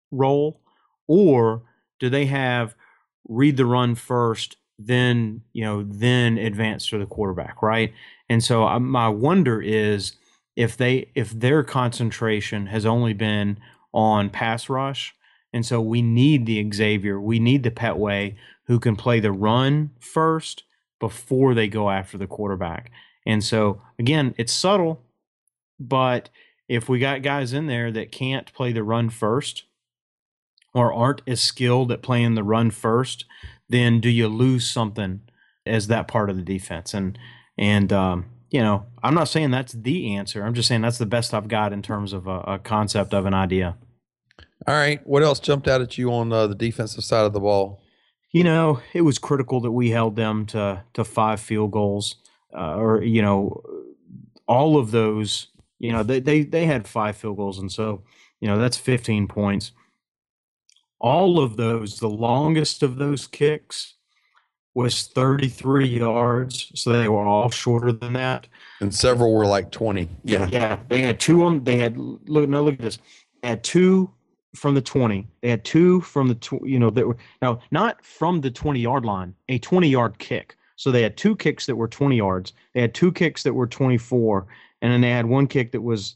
role, or do they have read the run first, then then advance to the quarterback, right? And so my wonder is if their concentration has only been on pass rush, and so we need the Xavier, we need the Petway who can play the run first before they go after the quarterback. And so again, it's subtle, but if we got guys in there that can't play the run first or aren't as skilled at playing the run first, then do you lose something as that part of the defense? And I'm not saying that's the answer. I'm just saying that's the best I've got in terms of a concept of an idea. All right. What else jumped out at you on the defensive side of the ball? It was critical that we held them to 5 field goals, all of those. They had 5 field goals, and so that's 15 points. All of those, the longest of those kicks was 33 yards, so they were all shorter than that. And several were like 20. Yeah. They had 2 on. They had look at this. They had 2 from the 20. They had 2 from the that were now not from the 20-yard line, a 20-yard kick. So they had 2 kicks that were 20 yards. They had 2 kicks that were 24, and then they had 1 kick that was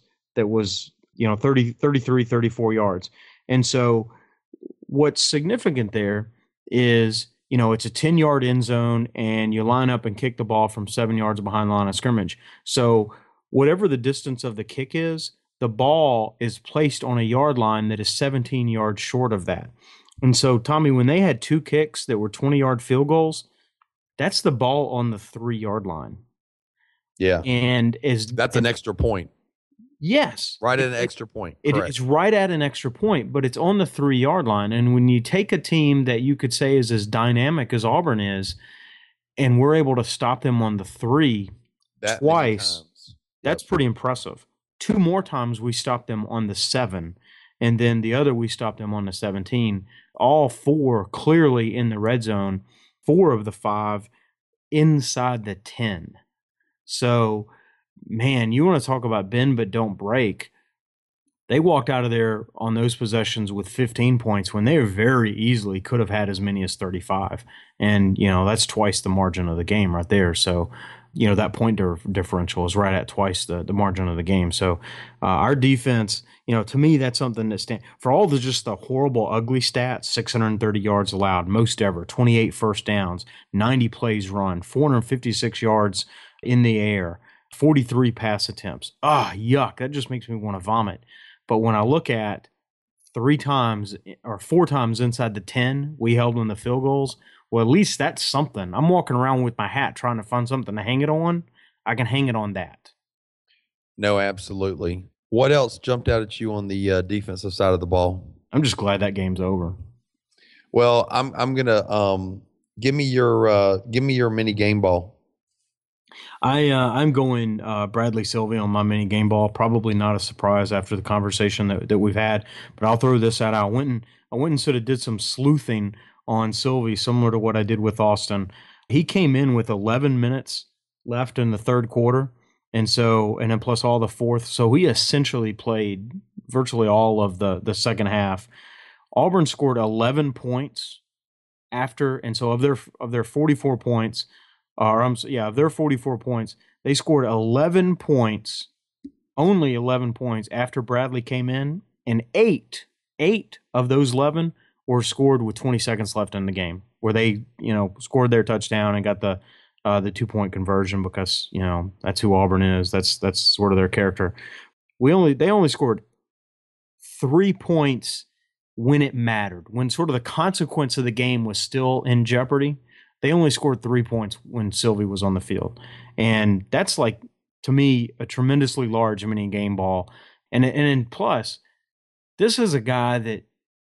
33, 34 yards. And so what's significant there is, it's a 10-yard end zone, and you line up and kick the ball from 7 yards behind the line of scrimmage. So whatever the distance of the kick is, the ball is placed on a yard line that is 17 yards short of that. And so, Tommy, when they had 2 kicks that were 20-yard field goals, that's the ball on the 3-yard line. Yeah. And that's an extra point. Yes. Right at an extra point. It's right at an extra point, but it's on the 3-yard line. And when you take a team that you could say is as dynamic as Auburn is, and we're able to stop them on the 3 twice, that's pretty impressive. 2 more times we stopped them on the 7, and then the other we stopped them on the 17. All 4 clearly in the red zone, 4 of the 5 inside the 10. So, man, you want to talk about bend but don't break. They walked out of there on those possessions with 15 points when they very easily could have had as many as 35. And, that's twice the margin of the game right there. So, that point differential is right at twice the margin of the game. So our defense, to me, that's something that stands for all just the horrible, ugly stats: 630 yards allowed, most ever, 28 first downs, 90 plays run, 456 yards in the air, 43 pass attempts. Yuck. That just makes me want to vomit. But when I look at 4 times inside the 10, we held on the field goals. Well, at least that's something. I'm walking around with my hat trying to find something to hang it on. I can hang it on that. No, absolutely. What else jumped out at you on the defensive side of the ball? I'm just glad that game's over. Well, I'm gonna give me your mini game ball. I'm going Bradley Sylvie on my mini game ball. Probably not a surprise after the conversation that we've had, but I'll throw this out. I went and sort of did some sleuthing on Sylvie, similar to what I did with Austin. He came in with 11 minutes left in the third quarter, and then plus all the fourth. So he essentially played virtually all of the second half. Auburn scored 11 points after, and so of their 44 points, of their 44 points, they scored 11 points, only 11 points after Bradley came in, and eight of those 11 were scored with 20 seconds left in the game, where they, scored their touchdown and got the 2-point conversion because, that's who Auburn is. That's sort of their character. They only scored 3 points when it mattered, when sort of the consequence of the game was still in jeopardy. They only scored 3 points when Sylvie was on the field. And that's, like, to me, a tremendously large mini game ball. And plus, this is a guy that,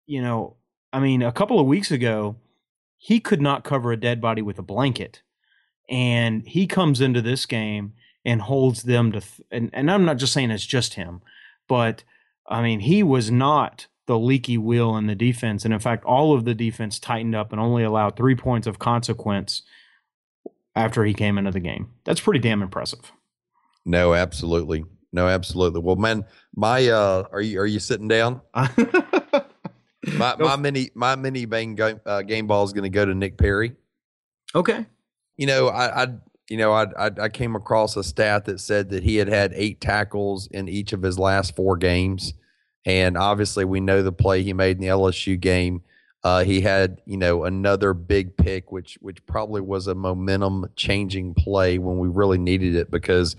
a couple of weeks ago, he could not cover a dead body with a blanket. And he comes into this game and holds them to and I'm not just saying it's just him, but, he was not the leaky wheel in the defense. And in fact, all of the defense tightened up and only allowed 3 points of consequence after he came into the game. That's pretty damn impressive. No, absolutely. Well, man, are you sitting down? my mini game ball is going to go to Nick Perry. Okay. I came across a stat that said that he had 8 tackles in each of his last 4 games. And obviously we know the play he made in the LSU game. He had, another big pick, which probably was a momentum changing play when we really needed it because,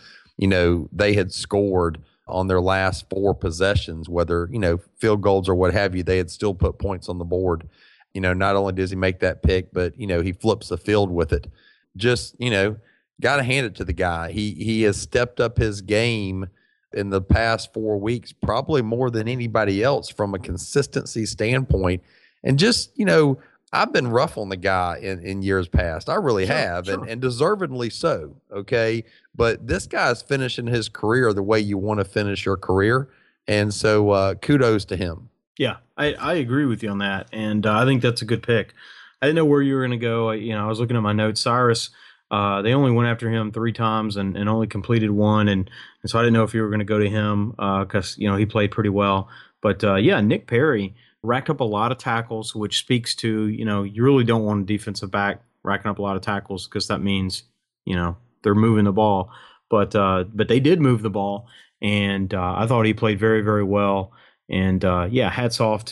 they had scored on their last 4 possessions, whether, field goals or what have you, they had still put points on the board. Not only does he make that pick, but, he flips the field with it. Just, got to hand it to the guy. He has stepped up his game in the past 4 weeks, probably more than anybody else from a consistency standpoint. And just, I've been rough on the guy in years past. I really have, sure. And deservedly so. Okay. But this guy's finishing his career the way you want to finish your career. And so kudos to him. Yeah, I agree with you on that. And I think that's a good pick. I didn't know where you were going to go. I was looking at my notes. Cyrus, they only went after him 3 times and only completed 1. And so I didn't know if you were going to go to him because, he played pretty well. But, Nick Perry racked up a lot of tackles, which speaks to, you really don't want a defensive back racking up a lot of tackles because that means, they're moving the ball. But they did move the ball, and I thought he played very, very well. And, hats off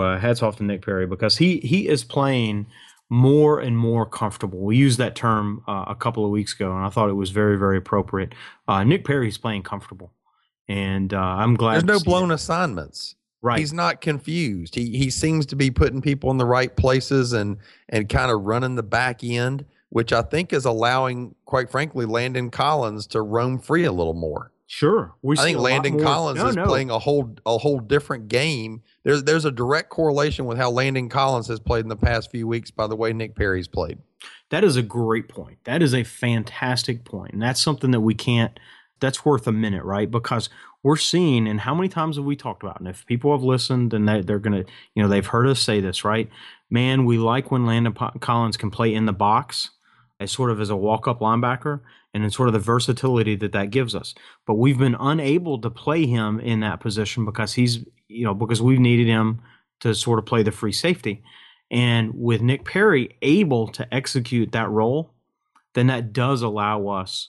to Nick Perry because he is playing more and more comfortable. We used that term a couple of weeks ago, and I thought it was very, very appropriate. Nick Perry's playing comfortable, and I'm glad. There's no blown assignments. Right. He's not confused. He seems to be putting people in the right places and kind of running the back end, which I think is allowing, quite frankly, Landon Collins to roam free a little more. Sure. I think Landon Collins is playing a whole different game. There's a direct correlation with how Landon Collins has played in the past few weeks by the way Nick Perry's played. That is a great point. That is a fantastic point. And that's something that that's worth a minute, right? Because we're seeing, and how many times have we talked about, and if people have listened, then they're going to, they've heard us say this, right? Man, we like when Landon Collins can play in the box as sort of as a walk-up linebacker and in sort of the versatility that gives us. But we've been unable to play him in that position because because we've needed him to sort of play the free safety. And with Nick Perry able to execute that role, then that does allow us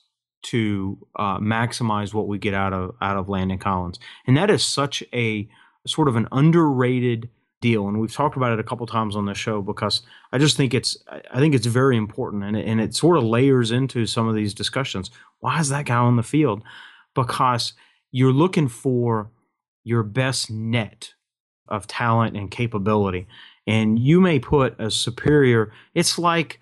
to maximize what we get out of Landon Collins. And that is such a sort of an underrated deal. And we've talked about it a couple times on the show because I just think it's very important. And it sort of layers into some of these discussions. Why is that guy on the field? Because you're looking for your best net of talent and capability. And you may put a superior, it's like,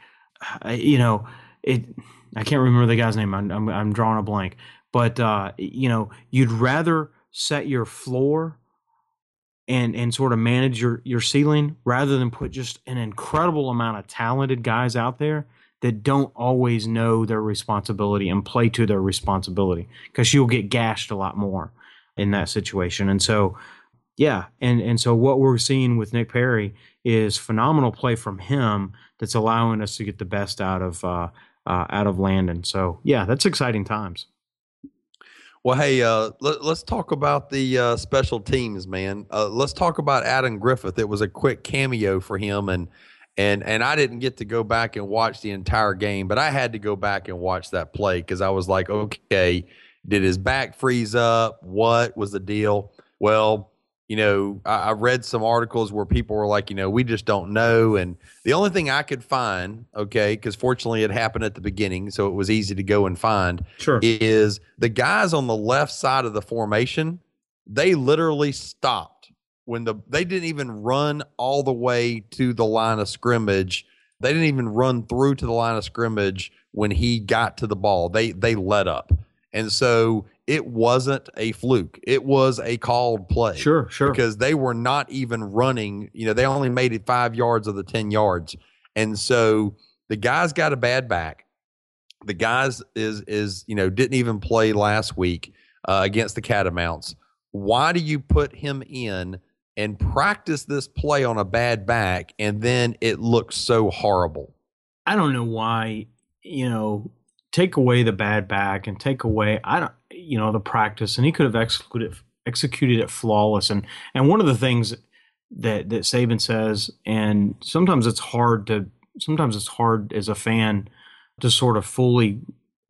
I can't remember the guy's name. I'm drawing a blank. But, you'd rather set your floor and sort of manage your ceiling rather than put just an incredible amount of talented guys out there that don't always know their responsibility and play to their responsibility because you'll get gashed a lot more in that situation. And so, and so what we're seeing with Nick Perry is phenomenal play from him that's allowing us to get the best out of Landon. So, that's exciting times. Well, hey, let's talk about the special teams, man. Let's talk about Adam Griffith. It was a quick cameo for him, and I didn't get to go back and watch the entire game, but I had to go back and watch that play because I was like, okay, did his back freeze up? What was the deal? Well, I read some articles where people were like, we just don't know. And the only thing I could find, because fortunately it happened at the beginning, so it was easy to go and find, sure, is the guys on the left side of the formation, they literally stopped when they didn't even run all the way to the line of scrimmage. They didn't even run through to the line of scrimmage when he got to the ball. They let up. And so it wasn't a fluke. It was a called play. Sure. Because they were not even running. They only made it 5 yards of the 10 yards. And so the guy's got a bad back. The guy's is didn't even play last week against the Catamounts. Why do you put him in and practice this play on a bad back and then it looks so horrible? I don't know why, take away the bad back and take away, the practice, and he could have executed it flawless. And one of the things that Saban says, and sometimes it's hard as a fan to sort of fully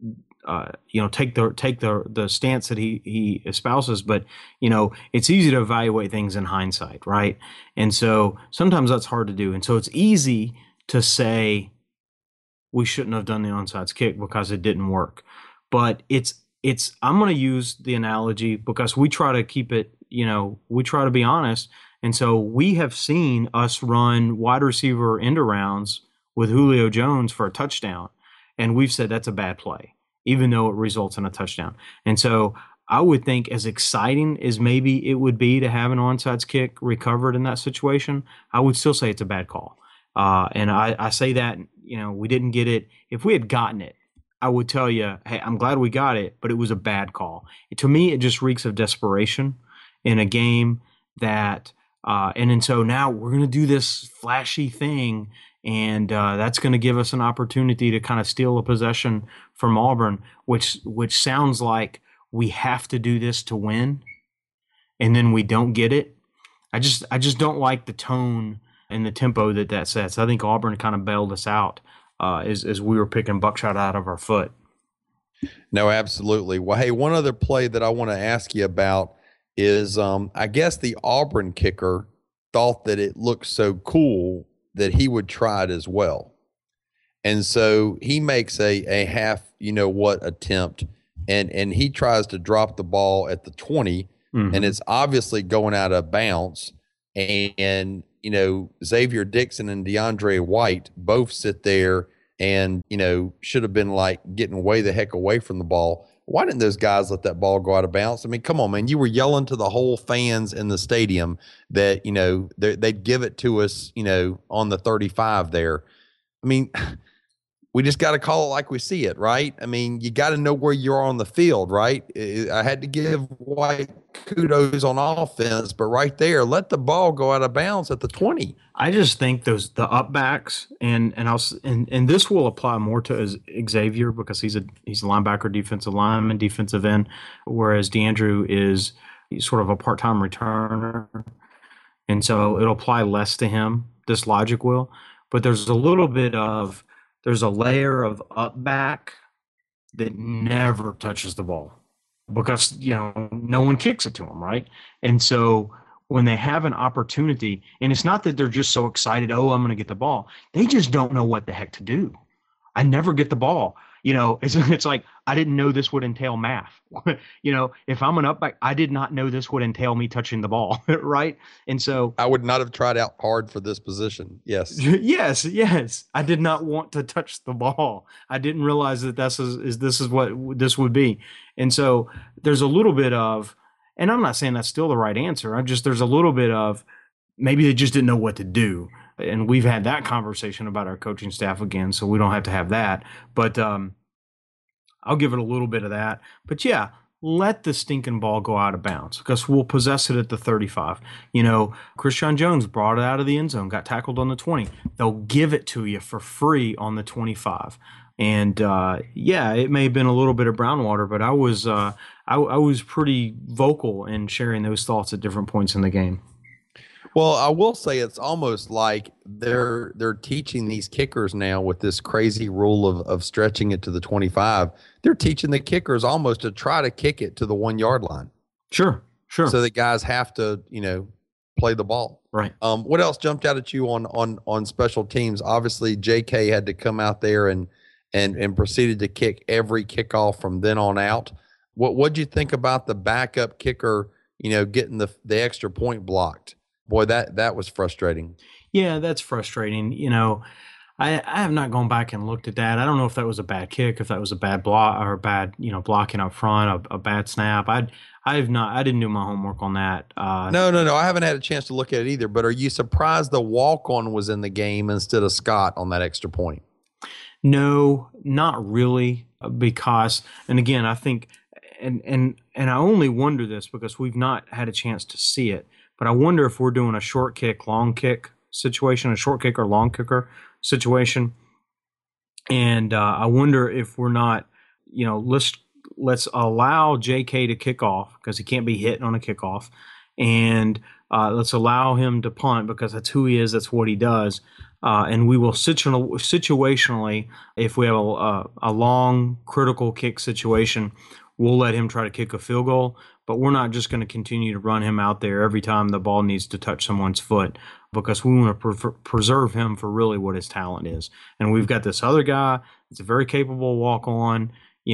take the stance that he espouses, but it's easy to evaluate things in hindsight, right? And so sometimes that's hard to do, and so it's easy to say we shouldn't have done the onside kick because it didn't work. But I'm going to use the analogy because we try to keep it, we try to be honest. And so we have seen us run wide receiver end arounds with Julio Jones for a touchdown. And we've said that's a bad play, even though it results in a touchdown. And so I would think, as exciting as maybe it would be to have an onside kick recovered in that situation, I would still say it's a bad call. And I say that, we didn't get it. If we had gotten it, I would tell you, hey, I'm glad we got it, but it was a bad call. To me, it just reeks of desperation in a game that, and so now we're going to do this flashy thing, and that's going to give us an opportunity to kind of steal a possession from Auburn, which sounds like we have to do this to win, and then we don't get it. I just don't like the tone and the tempo that sets. I think Auburn kind of bailed us out as we were picking buckshot out of our foot. No, absolutely. Well, hey, one other play that I want to ask you about is I guess the Auburn kicker thought that it looked so cool that he would try it as well. And so he makes a half, attempt, and he tries to drop the ball at the 20, and it's obviously going out of bounds. And Xavier Dixon and DeAndre White both sit there and, should have been like getting way the heck away from the ball. Why didn't those guys let that ball go out of bounds? I mean, come on, man. You were yelling to the whole fans in the stadium that, they'd give it to us, on the 35 there. I mean, we just got to call it like we see it, right? I mean, you got to know where you're on the field, right? I had to give White kudos on offense, but right there, let the ball go out of bounds at the 20. I just think the upbacks and this will apply more to Xavier because he's a linebacker, defensive lineman, defensive end, whereas DeAndrew is sort of a part-time returner, and so it'll apply less to him. This logic will, but there's a layer of up back that never touches the ball because, no one kicks it to them, right? And so when they have an opportunity, and it's not that they're just so excited, oh, I'm going to get the ball. They just don't know what the heck to do. I never get the ball. It's like, I didn't know this would entail math. If I'm an up back, I did not know this would entail me touching the ball, right? And so I would not have tried out hard for this position. Yes. Yes. I did not want to touch the ball. I didn't realize that this is what this would be. And so there's a little bit of, and I'm not saying that's still the right answer. There's a little bit of maybe they just didn't know what to do. And we've had that conversation about our coaching staff again, so we don't have to have that. But I'll give it a little bit of that. But yeah, let the stinking ball go out of bounds because we'll possess it at the 35. Christian Jones brought it out of the end zone, got tackled on the 20. They'll give it to you for free on the 25. And it may have been a little bit of brown water, but I was pretty vocal in sharing those thoughts at different points in the game. Well, I will say it's almost like they're teaching these kickers now with this crazy rule of stretching it to the 25. They're teaching the kickers almost to try to kick it to the 1 yard line. Sure. So the guys have to, play the ball. Right. What else jumped out at you on special teams? Obviously, J.K. had to come out there and proceeded to kick every kickoff from then on out. What'd you think about the backup kicker, getting the extra point blocked? Boy, that was frustrating. Yeah, that's frustrating. I have not gone back and looked at that. I don't know if that was a bad kick, if that was a bad block or a bad, blocking up front, a bad snap. I didn't do my homework on that. No. I haven't had a chance to look at it either. But are you surprised the walk-on was in the game instead of Scott on that extra point? No, not really, because, and again, I think, and I only wonder this because we've not had a chance to see it. But I wonder if we're doing a short kick, long kick situation, a short kick or long kicker situation. And I wonder if we're not, let's allow JK to kick off because he can't be hit on a kickoff. and let's allow him to punt because that's who he is. That's what he does. And we will situationally, if we have a long critical kick situation, we'll let him try to kick a field goal. But we're not just going to continue to run him out there every time the ball needs to touch someone's foot, because we want to preserve him for really what his talent is. And we've got this other guy that's a very capable walk-on.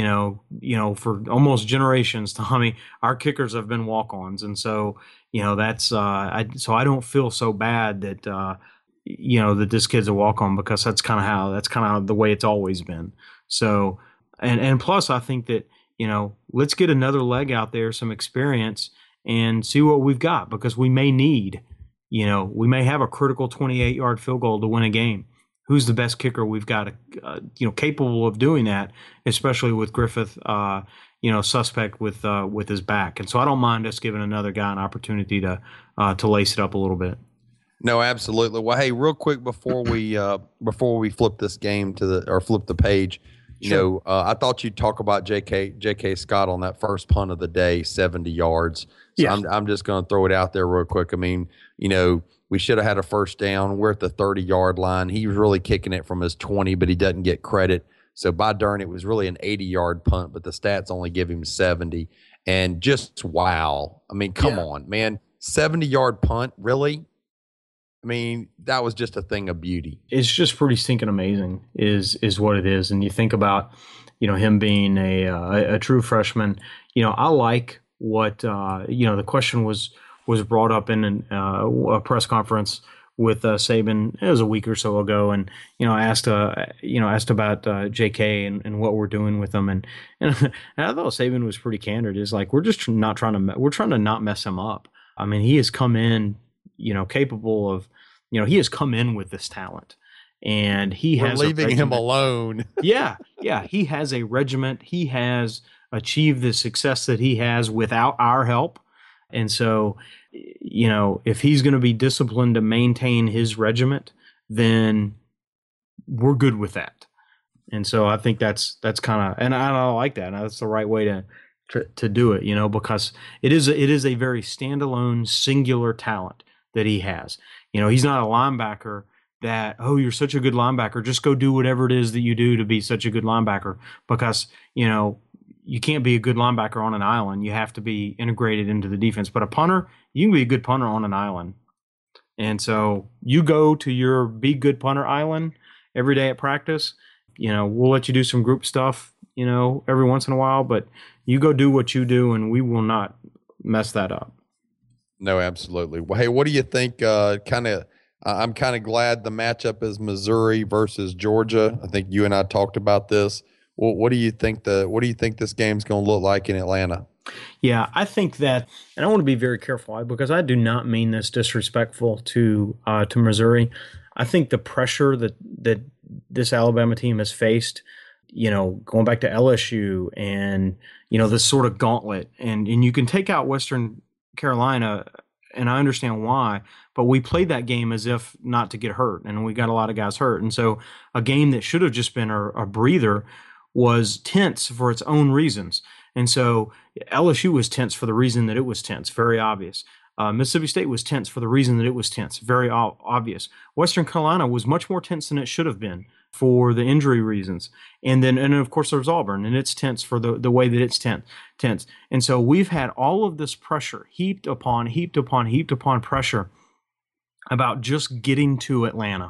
For almost generations, Tommy, our kickers have been walk-ons, and so that's so I don't feel so bad that that this kid's a walk-on, because that's kind of how the way it's always been. So and plus I think that let's get another leg out there, some experience, and see what we've got, because we may need we may have a critical 28-yard field goal to win a game. Who's the best kicker we've got, capable of doing that, especially with Griffith, suspect with his back. And so I don't mind us giving another guy an opportunity to lace it up a little bit. No, absolutely. Well, hey, real quick before we flip this game flip the page, I thought you'd talk about J.K. Scott on that first punt of the day, 70 yards. So yeah. I'm just going to throw it out there real quick. I mean, we should have had a first down. We're at the 30-yard line. He was really kicking it from his 20, but he doesn't get credit. So by darn, it was really an 80-yard punt, but the stats only give him 70. And just wow. I mean, come on, man. 70-yard punt, really? I mean, that was just a thing of beauty. It's just pretty stinking amazing is what it is. And you think about, him being a true freshman. I like what, the question was brought up in a press conference with Saban. It was a week or so ago, and asked about J.K. and what we're doing with him, and I thought Saban was pretty candid. Is like, we're trying to not mess him up. I mean, he has come in, capable of, he has come in with this talent, and we're leaving him alone. yeah, he has a regiment. He has achieved the success that he has without our help. And so, if he's going to be disciplined to maintain his regiment, then we're good with that. And so I think that's kind of, and I like that. And that's the right way to do it, because it is a very standalone, singular talent that he has. He's not a linebacker that, oh, you're such a good linebacker, just go do whatever it is that you do to be such a good linebacker, because, you can't be a good linebacker on an island. You have to be integrated into the defense. But a punter, you can be a good punter on an island. And so you go to your be good punter island every day at practice. We'll let you do some group stuff, every once in a while, but you go do what you do, and we will not mess that up. No, absolutely. Well, hey, what do you think? I'm kind of glad the matchup is Missouri versus Georgia. I think you and I talked about this. Well, what do you think this game's going to look like in Atlanta? Yeah, I think that, and I want to be very careful because I do not mean this disrespectful to Missouri. I think the pressure that this Alabama team has faced, going back to LSU and this sort of gauntlet, and you can take out Western Carolina, and I understand why, but we played that game as if not to get hurt, and we got a lot of guys hurt, and so a game that should have just been a breather was tense for its own reasons. And so LSU was tense for the reason that it was tense, very obvious. Mississippi State was tense for the reason that it was tense, very obvious. Western Carolina was much more tense than it should have been for the injury reasons. And then of course there's Auburn, and it's tense for the way that it's tense. And so we've had all of this pressure heaped upon pressure about just getting to Atlanta.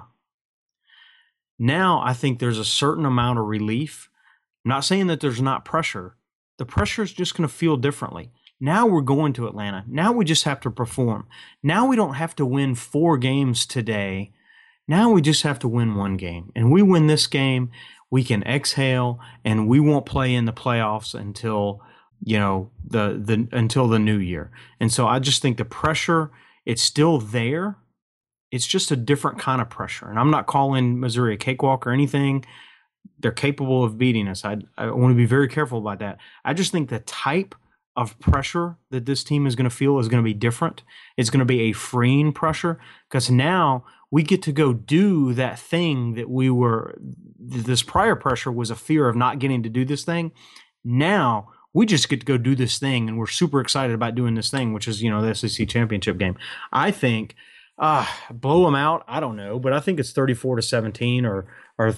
Now I think there's a certain amount of relief. I'm not saying that there's not pressure. The pressure is just going to feel differently. Now we're going to Atlanta. Now we just have to perform. Now we don't have to win 4 games today. Now we just have to win 1 game. And we win this game, we can exhale, and we won't play in the playoffs until, until the new year. And so I just think the pressure, it's still there. It's just a different kind of pressure. And I'm not calling Missouri a cakewalk or anything. They're capable of beating us. I want to be very careful about that. I just think the type of pressure that this team is going to feel is going to be different. It's going to be a freeing pressure, because now we get to go do that thing that this prior pressure was a fear of not getting to do this thing. Now We just get to go do this thing, and we're super excited about doing this thing, which is, the SEC championship game. I think blow them out. I don't know, but I think it's 34-17 or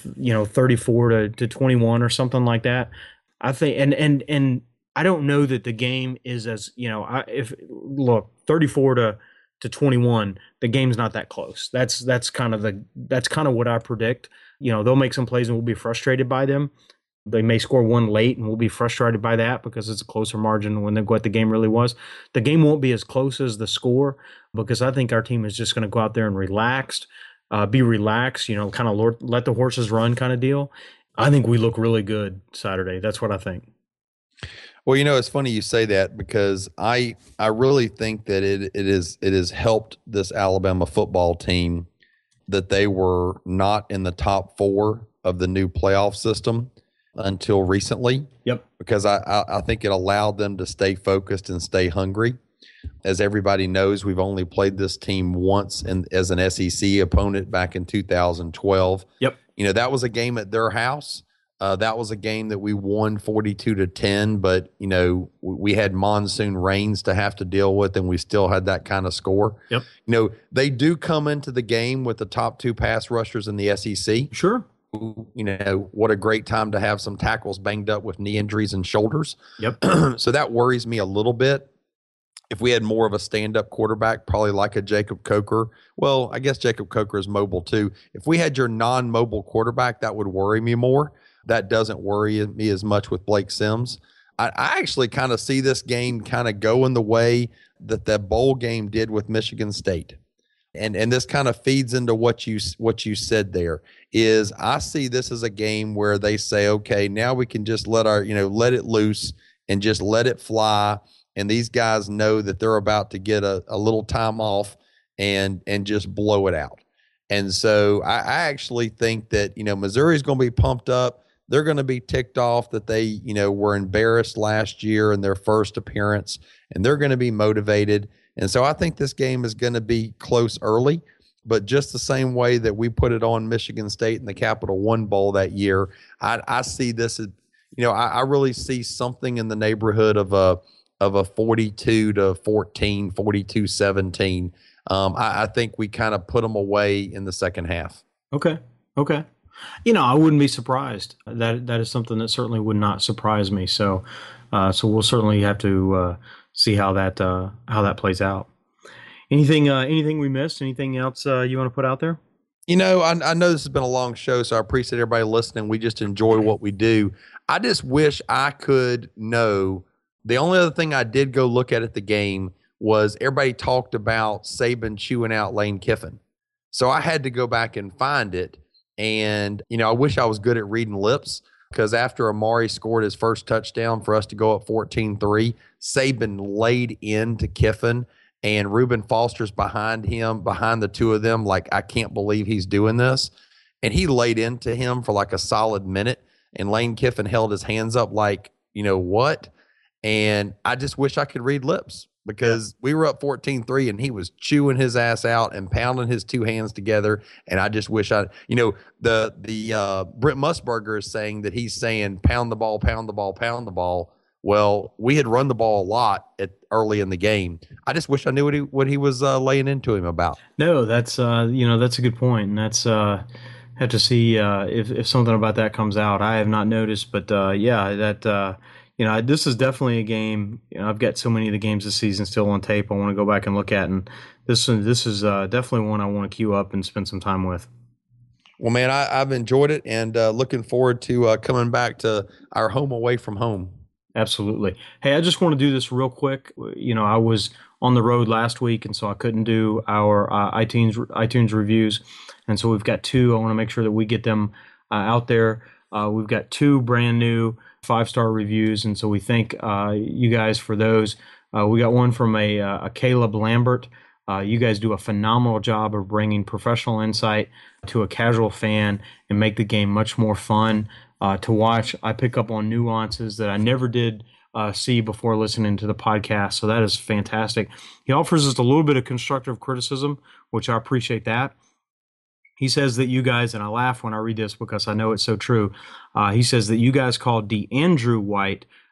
34-21 or something like that. I think, and I don't know that the game is as, 34-21, the game's not that close. That's kind of what I predict. They'll make some plays and we'll be frustrated by them. They may score one late and we'll be frustrated by that because it's a closer margin when what the game really was. The game won't be as close as the score because I think our team is just going to go out there and be relaxed, kind of let the horses run kind of deal. I think we look really good Saturday. That's what I think. Well, it's funny you say that because I really think that it has helped this Alabama football team that they were not in the top 4 of the new playoff system until recently. Yep. Because I think it allowed them to stay focused and stay hungry. As everybody knows, we've only played this team once as an SEC opponent back in 2012. Yep. That was a game at their house. That was a game that we won 42-10, but we had monsoon rains to have to deal with, and we still had that kind of score. Yep. They do come into the game with the top 2 pass rushers in the SEC. Sure. What a great time to have some tackles banged up with knee injuries and shoulders. Yep. So that worries me a little bit. If we had more of a stand-up quarterback, probably like a Jacob Coker. Well, I guess Jacob Coker is mobile too. If we had your non-mobile quarterback, that would worry me more. That doesn't worry me as much with Blake Sims. I actually kind of see this game kind of going the way that that bowl game did with Michigan State. And this kind of feeds into what you said there is I see this as a game where they say, okay, now we can just let it loose and just let it fly. And these guys know that they're about to get a little time off and just blow it out. And so I actually think that, Missouri's going to be pumped up. They're going to be ticked off that they, were embarrassed last year in their first appearance, and they're going to be motivated. And so I think this game is going to be close early, but just the same way that we put it on Michigan State in the Capital One Bowl that year, I see this as, I really see something in the neighborhood of a 42-14, 42-17. I think we kind of put them away in the second half. Okay. I wouldn't be surprised. That is something that certainly would not surprise me. So we'll certainly have to see how that plays out. Anything we missed? Anything else you want to put out there? I know this has been a long show, so I appreciate everybody listening. We just enjoy what we do. I just wish I could know. The only other thing I did go look at the game was everybody talked about Saban chewing out Lane Kiffin. So I had to go back and find it. And, I wish I was good at reading lips because after Amari scored his first touchdown for us to go up 14-3, Saban laid into Kiffin and Reuben Foster's behind him, behind the two of them. Like, I can't believe he's doing this. And he laid into him for like a solid minute. And Lane Kiffin held his hands up like, what? And I just wish I could read lips because we were up 14-3 and he was chewing his ass out and pounding his two hands together. And I just wish the Brent Musburger is saying that he's saying pound the ball, pound the ball, pound the ball. Well, we had run the ball a lot early in the game. I just wish I knew what he was laying into him about. No, that's that's a good point, and that's have to see if something about that comes out. I have not noticed, but this is definitely a game. I've got so many of the games this season still on tape I want to go back and look at, and this is definitely one I want to queue up and spend some time with. Well, man, I've enjoyed it and looking forward to coming back to our home away from home. Absolutely. Hey, I just want to do this real quick. I was on the road last week, and so I couldn't do our iTunes reviews, and so we've got two. I want to make sure that we get them out there. We've got two brand new 5-star reviews, and so we thank you guys for those. We got one from a Caleb Lambert. You guys do a phenomenal job of bringing professional insight to a casual fan and make the game much more fun to watch. I pick up on nuances that I never did see before listening to the podcast, so that is fantastic. He offers us a little bit of constructive criticism, which I appreciate that. He says that you guys, and I laugh when I read this because I know it's so true, he says that you guys called DeAndrew White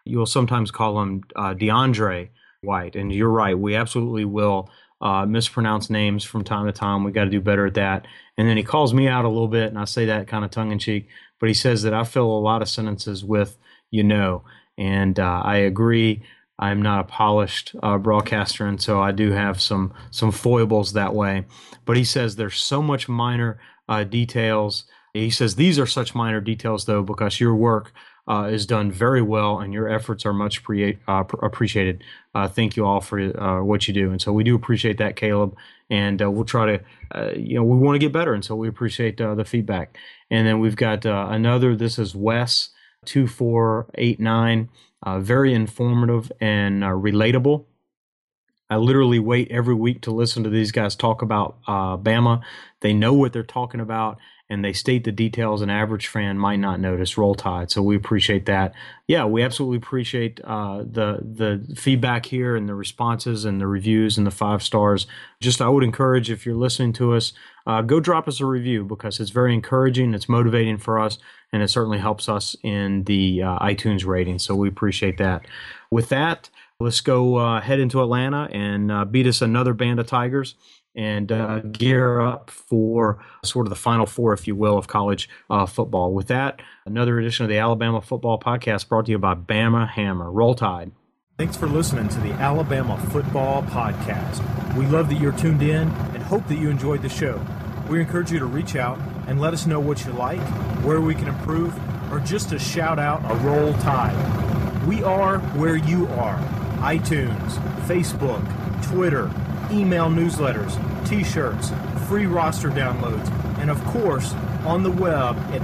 You'll sometimes call him DeAndre White. And you're right. We absolutely will mispronounce names from time to time. We got to do better at that. And then he calls me out a little bit, and I say that kind of tongue in cheek, but he says that I fill a lot of sentences with, and I agree. I'm not a polished broadcaster, and so I do have some foibles that way. But he says there's so much minor details. He says these are such minor details, though, because your work is done very well and your efforts are much appreciated. Thank you all for what you do. And so we do appreciate that, Caleb. And we'll try to, we want to get better. And so we appreciate the feedback. And then we've got another, this is Wes 2489, very informative and relatable. I literally wait every week to listen to these guys talk about Bama. They know what they're talking about, and they state the details an average fan might not notice. Roll Tide. So we appreciate that. Yeah, we absolutely appreciate the feedback here and the responses and the reviews and the 5 stars. Just I would encourage, if you're listening to us, go drop us a review, because it's very encouraging, it's motivating for us, and it certainly helps us in the iTunes rating. So we appreciate that. With that, let's go head into Atlanta and beat us another band of Tigers and gear up for sort of the Final Four, if you will, of college football. With that, another edition of the Alabama Football Podcast brought to you by Bama Hammer. Roll Tide. Thanks for listening to the Alabama Football Podcast. We love that you're tuned in and hope that you enjoyed the show. We encourage you to reach out and let us know what you like, where we can improve, or just to shout out a Roll Tide. We are where you are. iTunes, Facebook, Twitter, email newsletters, t-shirts, free roster downloads, and of course, on the web at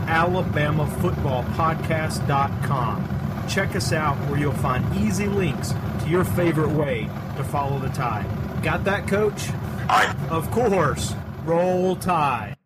alabamafootballpodcast.com. Check us out where you'll find easy links to your favorite way to follow the Tide. Got that, Coach? Aye. Of course. Roll Tide.